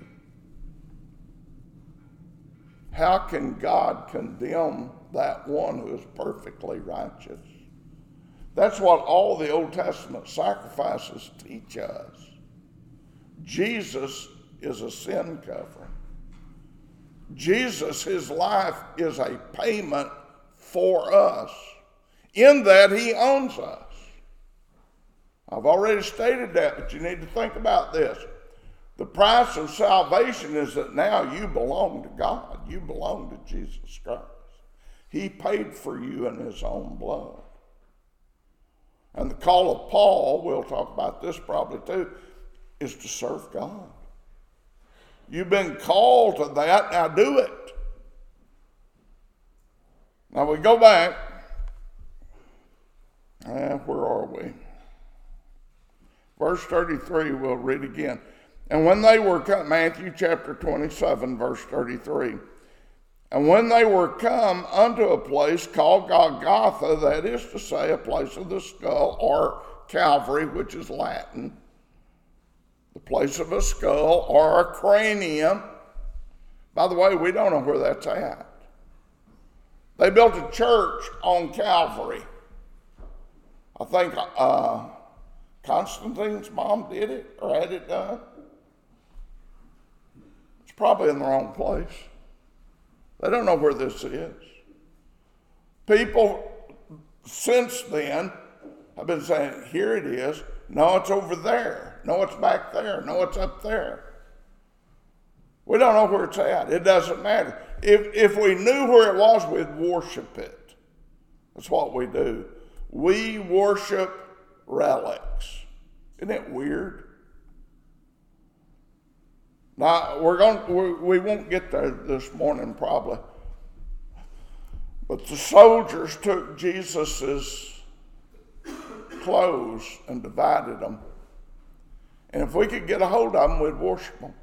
[SPEAKER 1] How can God condemn that one who is perfectly righteous? That's what all the Old Testament sacrifices teach us. Jesus is a sin covering. Jesus, his life is a payment for us, in that he owns us. I've already stated that, but you need to think about this. The price of salvation is that now you belong to God. You belong to Jesus Christ. He paid for you in his own blood. And the call of Paul, we'll talk about this probably too, is to serve God. You've been called to that, now do it. Now we go back. Uh, where are we? Verse thirty-three, we'll read again. And when they were come, Matthew chapter twenty-seven, verse thirty-three. And when they were come unto a place called Golgotha, that is to say, a place of the skull, or Calvary, which is Latin, the place of a skull, or a cranium. By the way, we don't know where that's at. They built a church on Calvary. I think uh, Constantine's mom did it, or had it done. It's probably in the wrong place. They don't know where this is. People since then have been saying, here it is. No, it's over there. No, it's back there. No, it's up there. We don't know where it's at. It doesn't matter. If, if we knew where it was, we'd worship it. That's what we do. We worship relics. Isn't it weird? Now, we're going, we, we won't get there this morning probably. But the soldiers took Jesus's clothes and divided them. And if we could get a hold of them, we'd worship them.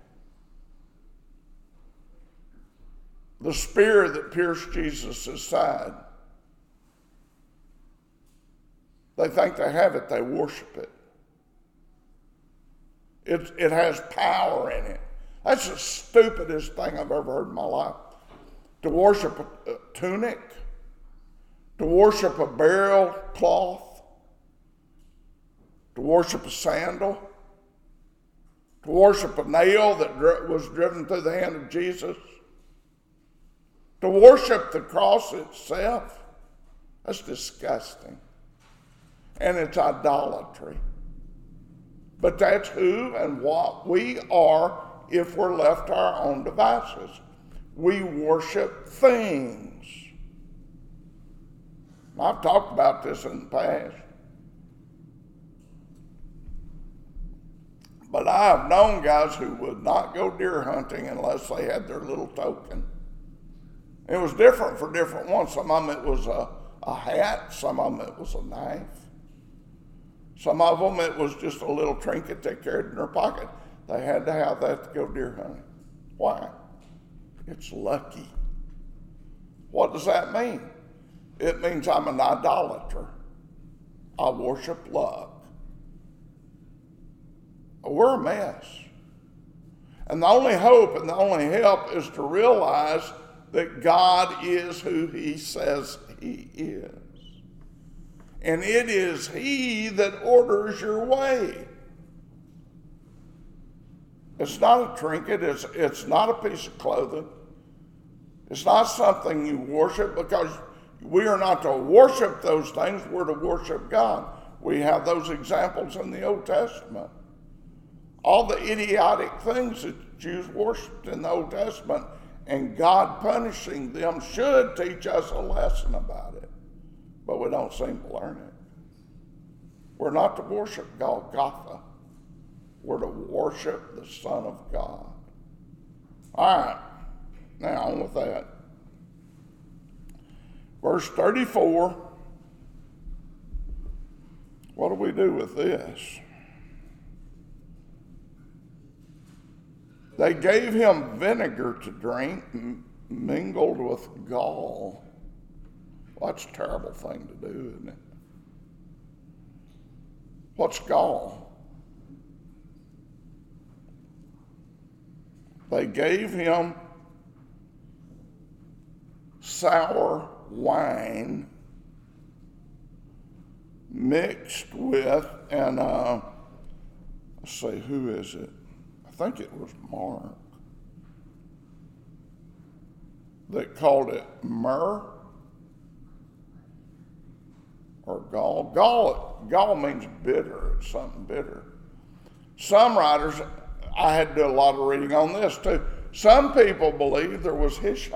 [SPEAKER 1] The spear that pierced Jesus' side, they think they have it, they worship it. It, it has power in it. That's the stupidest thing I've ever heard in my life. To worship a, a tunic, to worship a burial cloth, to worship a sandal, to worship a nail that dri- was driven through the hand of Jesus, to worship the cross itself. That's disgusting. And it's idolatry. But that's who and what we are if we're left to our own devices. We worship things. I've talked about this in the past. But I've known guys who would not go deer hunting unless they had their little token. It was different for different ones. Some of them it was a, a hat. Some of them it was a knife. Some of them it was just a little trinket they carried in their pocket. They had to have that to go deer hunting. Why? It's lucky. What does that mean? It means I'm an idolater. I worship luck. We're a mess. And the only hope and the only help is to realize that God is who he says he is. And it is he that orders your way. It's not a trinket. It's, it's not a piece of clothing. It's not something you worship, because we are not to worship those things. We're to worship God. We have those examples in the Old Testament. All the idiotic things that Jews worshiped in the Old Testament, and God punishing them should teach us a lesson about it. But we don't seem to learn it. We're not to worship Golgotha. We're to worship the Son of God. All right. Now, on with that. Verse thirty-four. What do we do with this? They gave him vinegar to drink m- mingled with gall. Well, that's a terrible thing to do, isn't it? What's gall? They gave him sour wine mixed with, and uh, let's see, who is it? I think it was Mark that called it myrrh or gall. Gall, gall means bitter. It's something bitter. Some writers, I had to do a lot of reading on this too. Some people believe there was hashish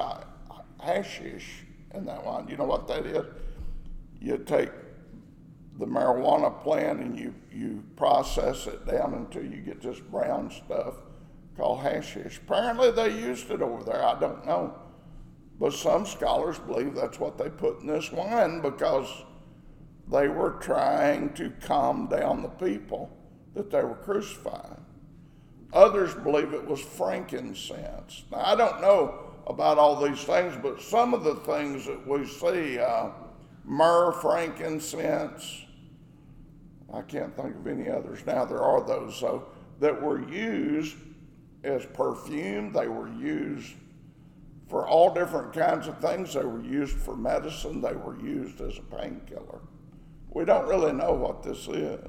[SPEAKER 1] in that wine. You know what that is? You take the marijuana plant and you, you process it down until you get this brown stuff called hashish. Apparently they used it over there. I don't know. But some scholars believe that's what they put in this wine because they were trying to calm down the people that they were crucifying. Others believe it was frankincense. Now, I don't know about all these things, but some of the things that we see, uh, myrrh, frankincense, I can't think of any others now. There are those, though, that were used as perfume. They were used for all different kinds of things. They were used for medicine. They were used as a painkiller. We don't really know what this is.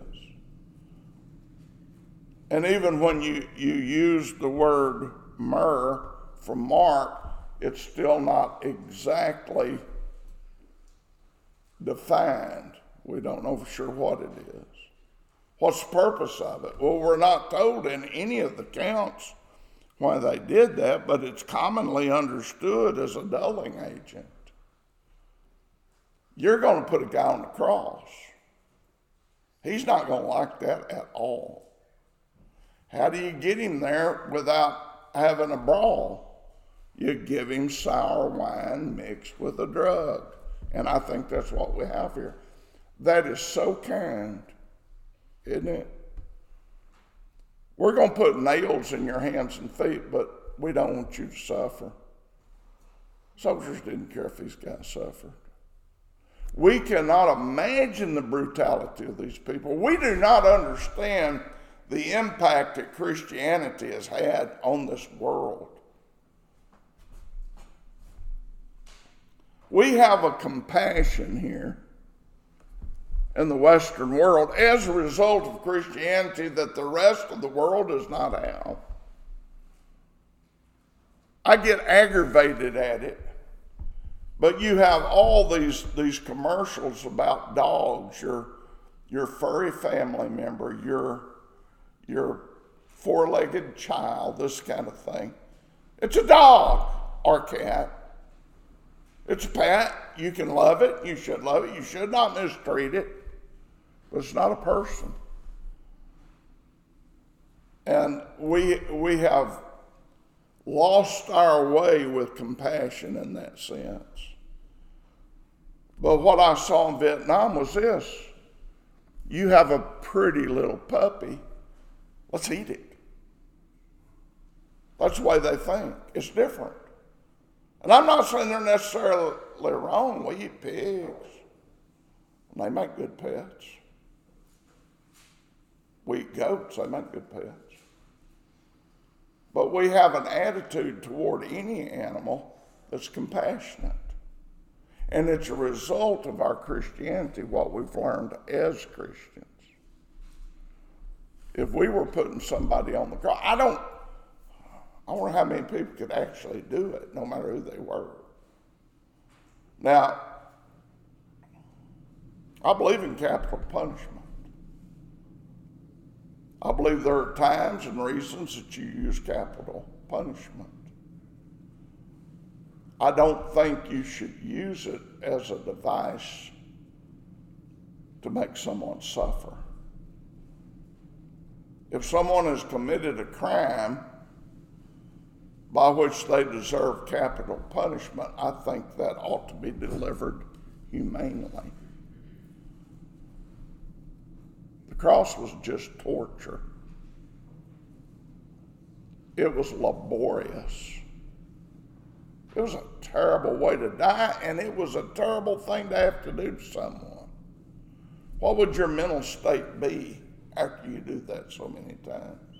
[SPEAKER 1] And even when you, you use the word myrrh from Mark, it's still not exactly defined. We don't know for sure what it is. What's the purpose of it? Well, we're not told in any of the accounts why they did that, but it's commonly understood as a dulling agent. You're going to put a guy on the cross. He's not going to like that at all. How do you get him there without having a brawl? You give him sour wine mixed with a drug. And I think that's what we have here. That is so kind, isn't it? We're going to put nails in your hands and feet, but we don't want you to suffer. Soldiers didn't care if these guys suffered. We cannot imagine the brutality of these people. We do not understand the impact that Christianity has had on this world. We have a compassion here in the Western world as a result of Christianity that the rest of the world does not have. I get aggravated at it, but you have all these, these commercials about dogs, your, your furry family member, your, your four-legged child, this kind of thing. It's a dog or cat. It's a pet. You can love it. You should love it. You should not mistreat it. But it's not a person. And we, we have lost our way with compassion in that sense. But what I saw in Vietnam was this. You have a pretty little puppy. Let's eat it. That's the way they think. It's different. And I'm not saying they're necessarily wrong. We eat pigs. And they make good pets. We eat goats. They make good pets. But we have an attitude toward any animal that's compassionate. And it's a result of our Christianity, what we've learned as Christians. If we were putting somebody on the cross, I don't, I wonder how many people could actually do it, no matter who they were. Now, I believe in capital punishment. I believe there are times and reasons that you use capital punishment. I don't think you should use it as a device to make someone suffer. If someone has committed a crime by which they deserve capital punishment, I think that ought to be delivered humanely. The cross was just torture. It was laborious. It was a terrible way to die, and it was a terrible thing to have to do to someone. What would your mental state be after you do that so many times?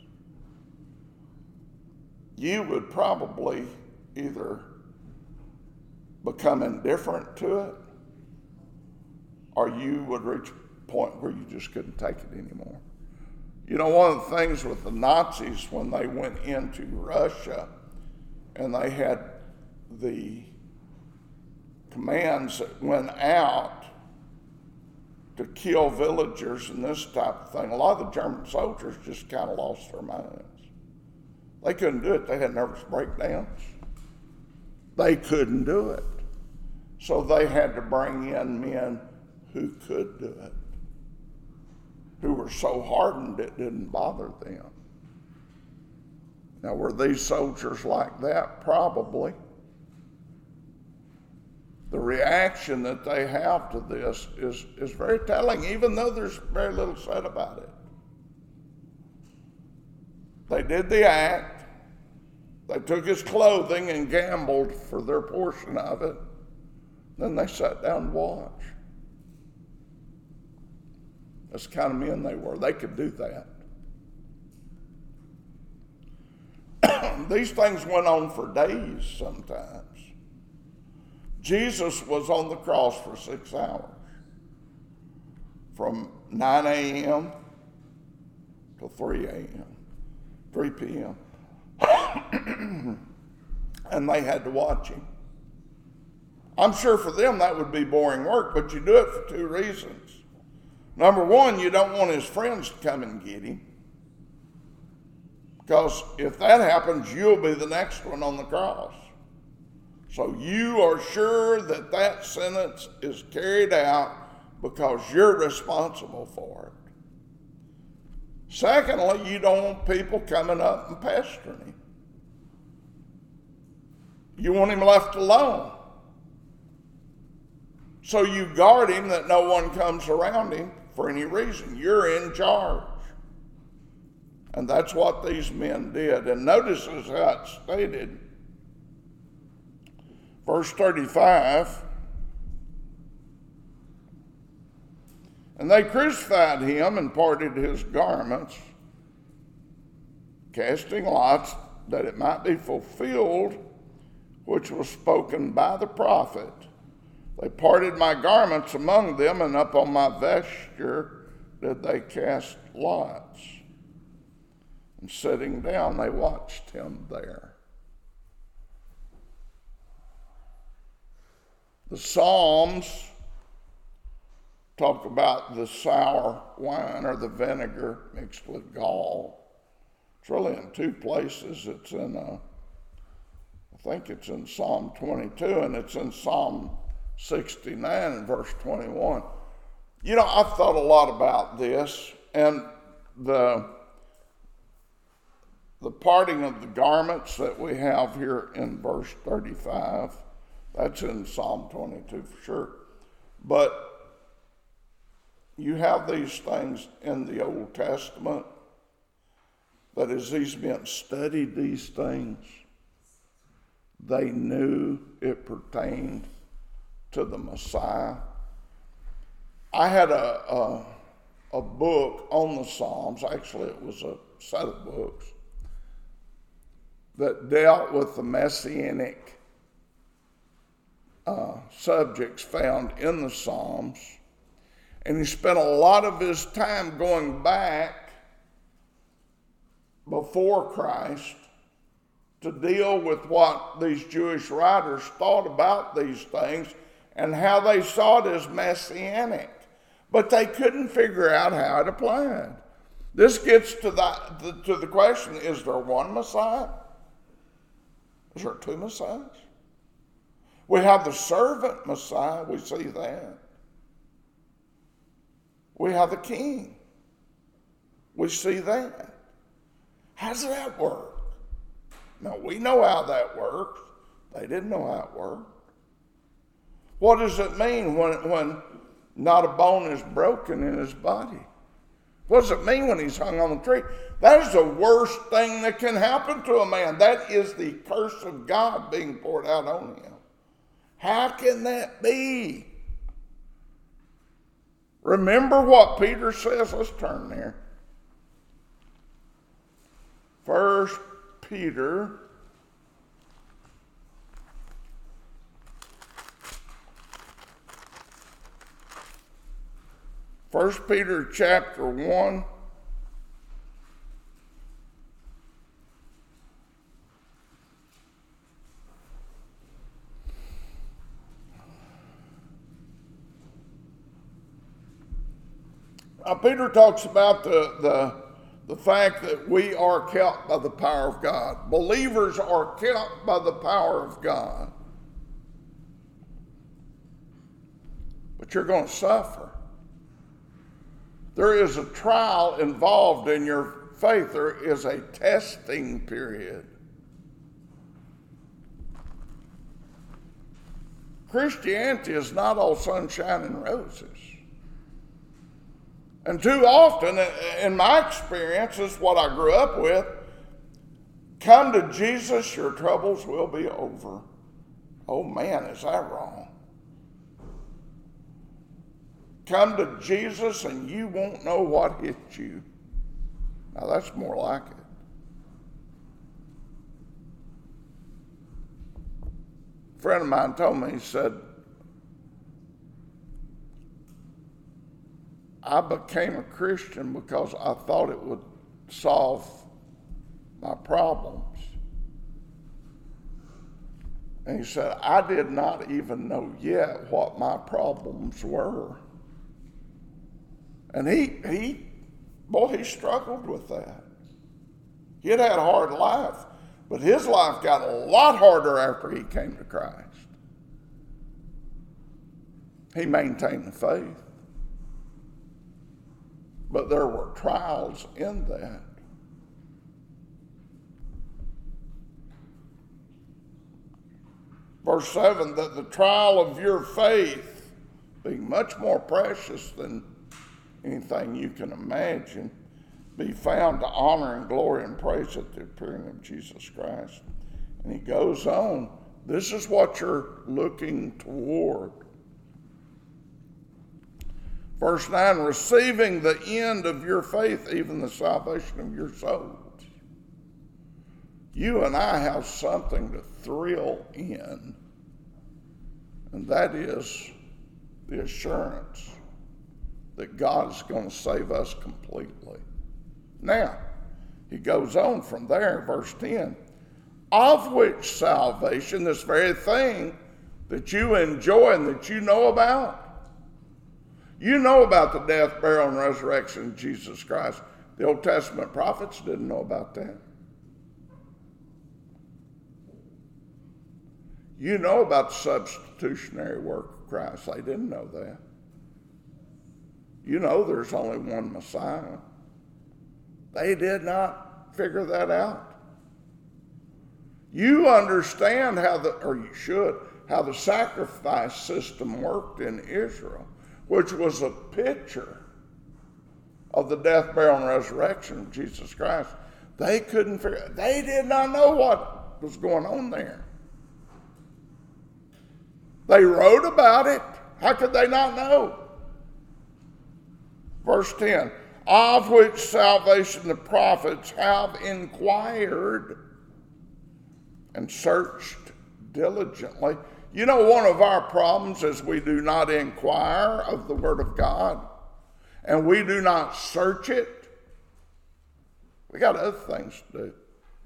[SPEAKER 1] You would probably either become indifferent to it, or you would reach a point where you just couldn't take it anymore. You know, one of the things with the Nazis when they went into Russia and they had the commands that went out to kill villagers and this type of thing, a lot of the German soldiers just kind of lost their minds. They couldn't do it. They had nervous breakdowns. They couldn't do it. So they had to bring in men who could do it, who were so hardened it didn't bother them. Now, were these soldiers like that? Probably. The reaction that they have to this is, is very telling, even though there's very little said about it. They did the act. They took his clothing and gambled for their portion of it. Then they sat down and watched. That's the kind of men they were. They could do that. These things went on for days sometimes. Jesus was on the cross for six hours. From nine a.m. till three a.m. three p.m. And they had to watch him. I'm sure for them that would be boring work, but you do it for two reasons. Number one, you don't want his friends to come and get him. Because if that happens, you'll be the next one on the cross. So you are sure that that sentence is carried out because you're responsible for it. Secondly, you don't want people coming up and pestering him. You want him left alone. So you guard him that no one comes around him for any reason. You're in charge. And that's what these men did. And notice as how it's stated. Verse thirty-five. And they crucified him and parted his garments, casting lots that it might be fulfilled, which was spoken by the prophet. They parted my garments among them, and upon my vesture did they cast lots. And sitting down, they watched him there. The Psalms talk about the sour wine or the vinegar mixed with gall. It's really in two places. It's in, uh, I think it's in Psalm twenty-two, and it's in Psalm sixty-nine and verse twenty-one. You know, I've thought a lot about this, and the the parting of the garments that we have here in verse thirty-five, that's in Psalm twenty-two for sure. But you have these things in the Old Testament that as these men studied these things, they knew it pertained to the Messiah. I had a, a, a book on the Psalms. Actually, it was a set of books that dealt with the messianic uh, subjects found in the Psalms. And he spent a lot of his time going back before Christ to deal with what these Jewish writers thought about these things and how they saw it as messianic. But they couldn't figure out how it applied. This gets to the, to the question, is there one Messiah? Is there two Messiahs? We have the servant Messiah, we see that. We have the king. We see that. How does that work? Now, we know how that works. They didn't know how it worked. What does it mean when, when not a bone is broken in his body? What does it mean when he's hung on the tree? That is the worst thing that can happen to a man. That is the curse of God being poured out on him. How can that be? Remember what Peter says. Let's turn there. First Peter First Peter chapter one. Now, Peter talks about the, the, the fact that we are kept by the power of God. Believers are kept by the power of God. But you're going to suffer. There is a trial involved in your faith. There is a testing period. Christianity is not all sunshine and roses. And too often, in my experience, this is what I grew up with, come to Jesus, your troubles will be over. Oh man, is that wrong? Come to Jesus and you won't know what hit you. Now that's more like it. A friend of mine told me, he said, I became a Christian because I thought it would solve my problems. And he said, I did not even know yet what my problems were. And he, he, boy, he struggled with that. He had had a hard life, but his life got a lot harder after he came to Christ. He maintained the faith. But there were trials in that. Verse seven, that the trial of your faith, being much more precious than anything you can imagine, be found to honor and glory and praise at the appearing of Jesus Christ. And he goes on, this is what you're looking toward. Verse nine, receiving the end of your faith, even the salvation of your souls. You and I have something to thrill in, and that is the assurance that God is going to save us completely. Now, he goes on from there, verse ten, of which salvation, this very thing that you enjoy and that you know about. You know about the death, burial, and resurrection of Jesus Christ. The Old Testament prophets didn't know about that. You know about the substitutionary work of Christ. They didn't know that. You know there's only one Messiah. They did not figure that out. You understand how the, or you should, how the sacrifice system worked in Israel, which was a picture of the death, burial, and resurrection of Jesus Christ. They couldn't figure, they did not know what was going on there. They wrote about it. How could they not know? Verse ten, of which salvation the prophets have inquired and searched diligently. You know, one of our problems is we do not inquire of the Word of God, and we do not search it. We got other things to do.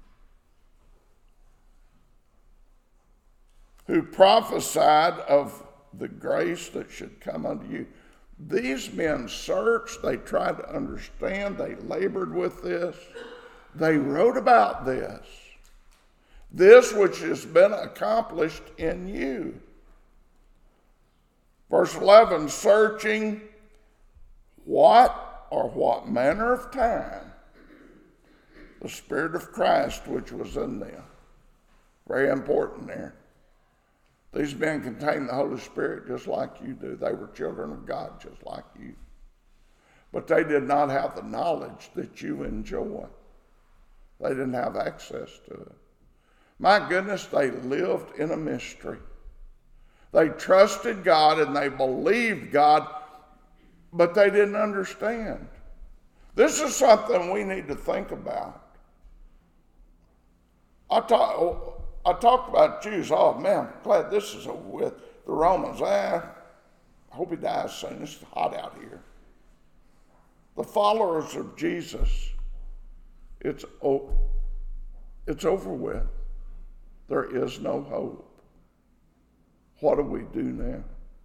[SPEAKER 1] Who prophesied of the grace that should come unto you. These men searched, they tried to understand, they labored with this, they wrote about this. This which has been accomplished in you. Verse eleven, searching what or what manner of time the Spirit of Christ which was in them. Very important there. These men contained the Holy Spirit just like you do. They were children of God just like you. But they did not have the knowledge that you enjoy. They didn't have access to it. My goodness, they lived in a mystery. They trusted God and they believed God, but they didn't understand. This is something we need to think about. I talk, I talked about Jews. Oh, man, I'm glad this is over with. The Romans, ah, I hope he dies soon. It's hot out here. The followers of Jesus, it's, it's over with. There is no hope. What do we do now?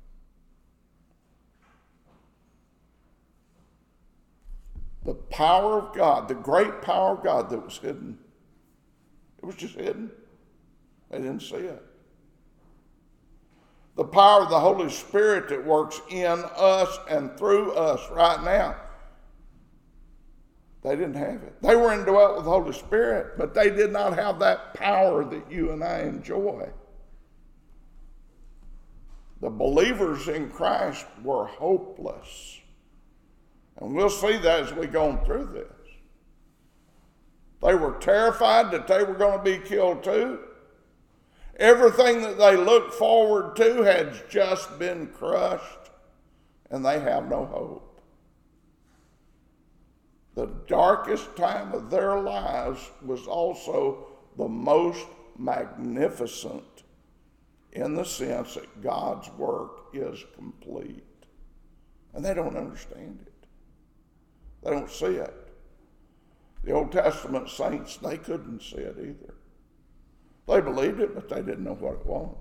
[SPEAKER 1] The power of God, the great power of God that was hidden, it was just hidden. They didn't see it. The power of the Holy Spirit that works in us and through us right now, they didn't have it. They were indwelt with the Holy Spirit, but they did not have that power that you and I enjoy. The believers in Christ were hopeless. And we'll see that as we go on through this. They were terrified that they were going to be killed too. Everything that they looked forward to had just been crushed, and they have no hope. The darkest time of their lives was also the most magnificent, in the sense that God's work is complete. And they don't understand it. They don't see it. The Old Testament saints, they couldn't see it either. They believed it, but they didn't know what it was.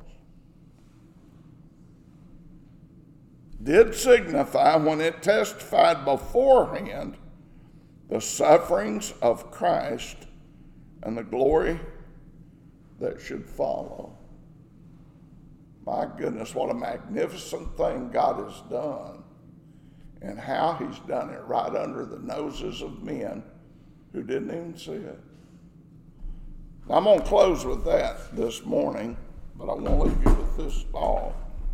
[SPEAKER 1] Did signify when it testified beforehand the sufferings of Christ and the glory that should follow. My goodness, what a magnificent thing God has done, and how he's done it right under the noses of men who didn't even see it. Now, I'm going to close with that this morning, but I want to leave you with this thought.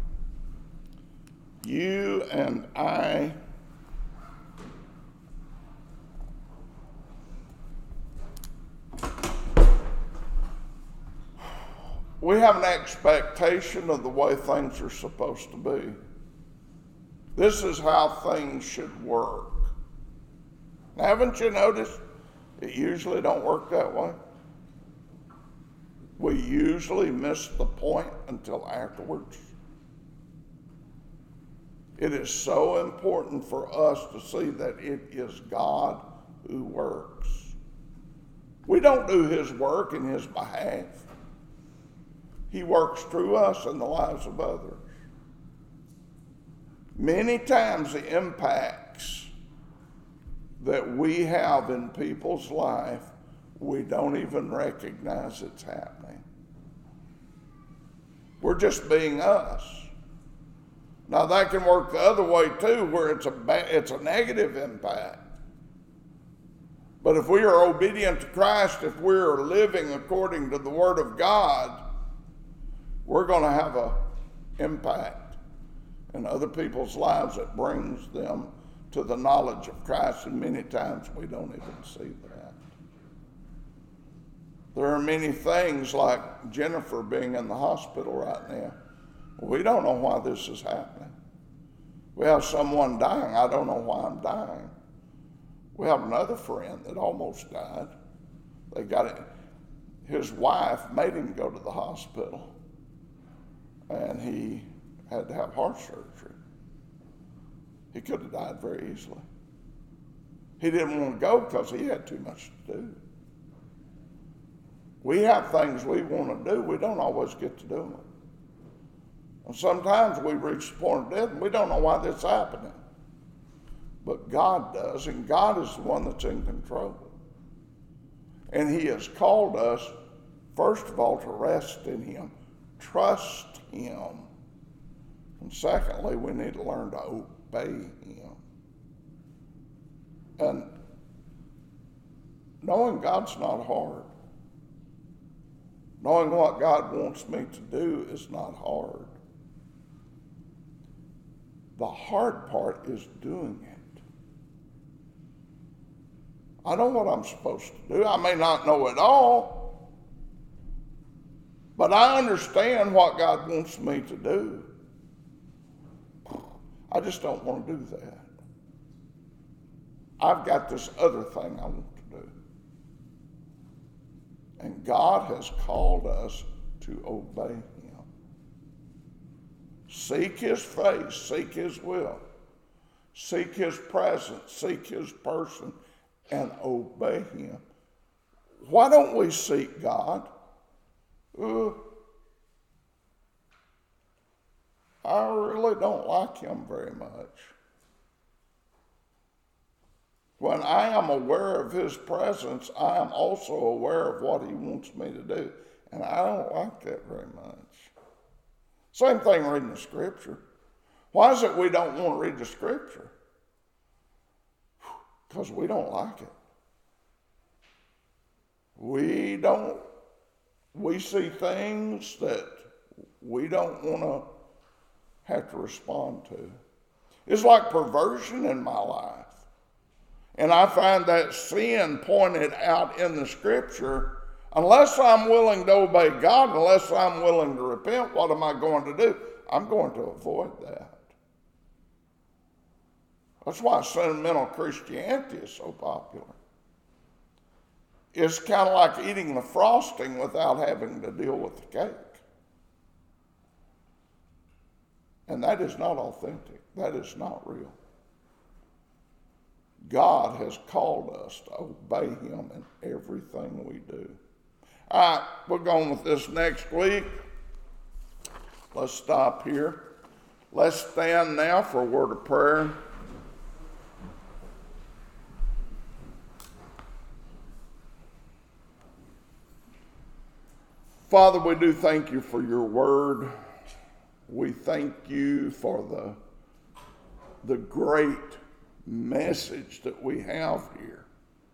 [SPEAKER 1] You and I we have an expectation of the way things are supposed to be. This is how things should work. Now, haven't you noticed it usually don't work that way? We usually miss the point until afterwards. It is so important for us to see that it is God who works. We don't do his work in his behalf. He works through us in the lives of others. Many times the impacts that we have in people's life, we don't even recognize it's happening. We're just being us. Now that can work the other way too, where it's a ba- it's a negative impact. But if we are obedient to Christ, if we're living according to the Word of God, we're going to have an impact in other people's lives that brings them to the knowledge of Christ, and many times we don't even see that. There are many things like Jennifer being in the hospital right now. We don't know why this is happening. We have someone dying. I don't know why I'm dying. We have another friend that almost died. They got it. His wife made him go to the hospital, and he had to have heart surgery. He could have died very easily. He didn't want to go because he had too much to do. We have things we want to do. We don't always get to do them. And sometimes we reach the point of death and we don't know why this is happening. But God does, and God is the one that's in control. And he has called us, first of all, to rest in him, trust him. And secondly, we need to learn to obey him. And knowing God's not hard. Knowing what God wants me to do is not hard. The hard part is doing it. I know what I'm supposed to do. I may not know it all, but I understand what God wants me to do. I just don't want to do that. I've got this other thing I want to do. And God has called us to obey him. Seek his face, seek his will, seek his presence, seek his person, and obey him. Why don't we seek God? Uh, I really don't like him very much. When I am aware of his presence, I am also aware of what he wants me to do. And I don't like that very much. Same thing reading the scripture. Why is it we don't want to read the scripture? Because we don't like it. We don't, we see things that we don't want to have to respond to. It's like perversion in my life. And I find that sin pointed out in the scripture. Unless I'm willing to obey God, unless I'm willing to repent, what am I going to do? I'm going to avoid that. That's why sentimental Christianity is so popular. It's kind of like eating the frosting without having to deal with the cake. And that is not authentic. That is not real. God has called us to obey him in everything we do. All right, we're going with this next week. Let's stop here. Let's stand now for a word of prayer. Father, we do thank you for your word. We thank you for the, the great message that we have here.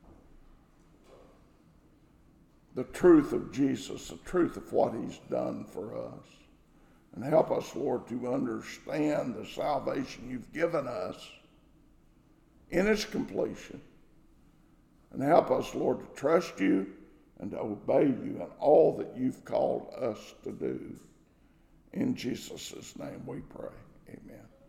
[SPEAKER 1] The truth of Jesus, the truth of what he's done for us. And help us, Lord, to understand the salvation you've given us in its completion. And help us, Lord, to trust you and to obey you in all that you've called us to do. In Jesus' name we pray. Amen.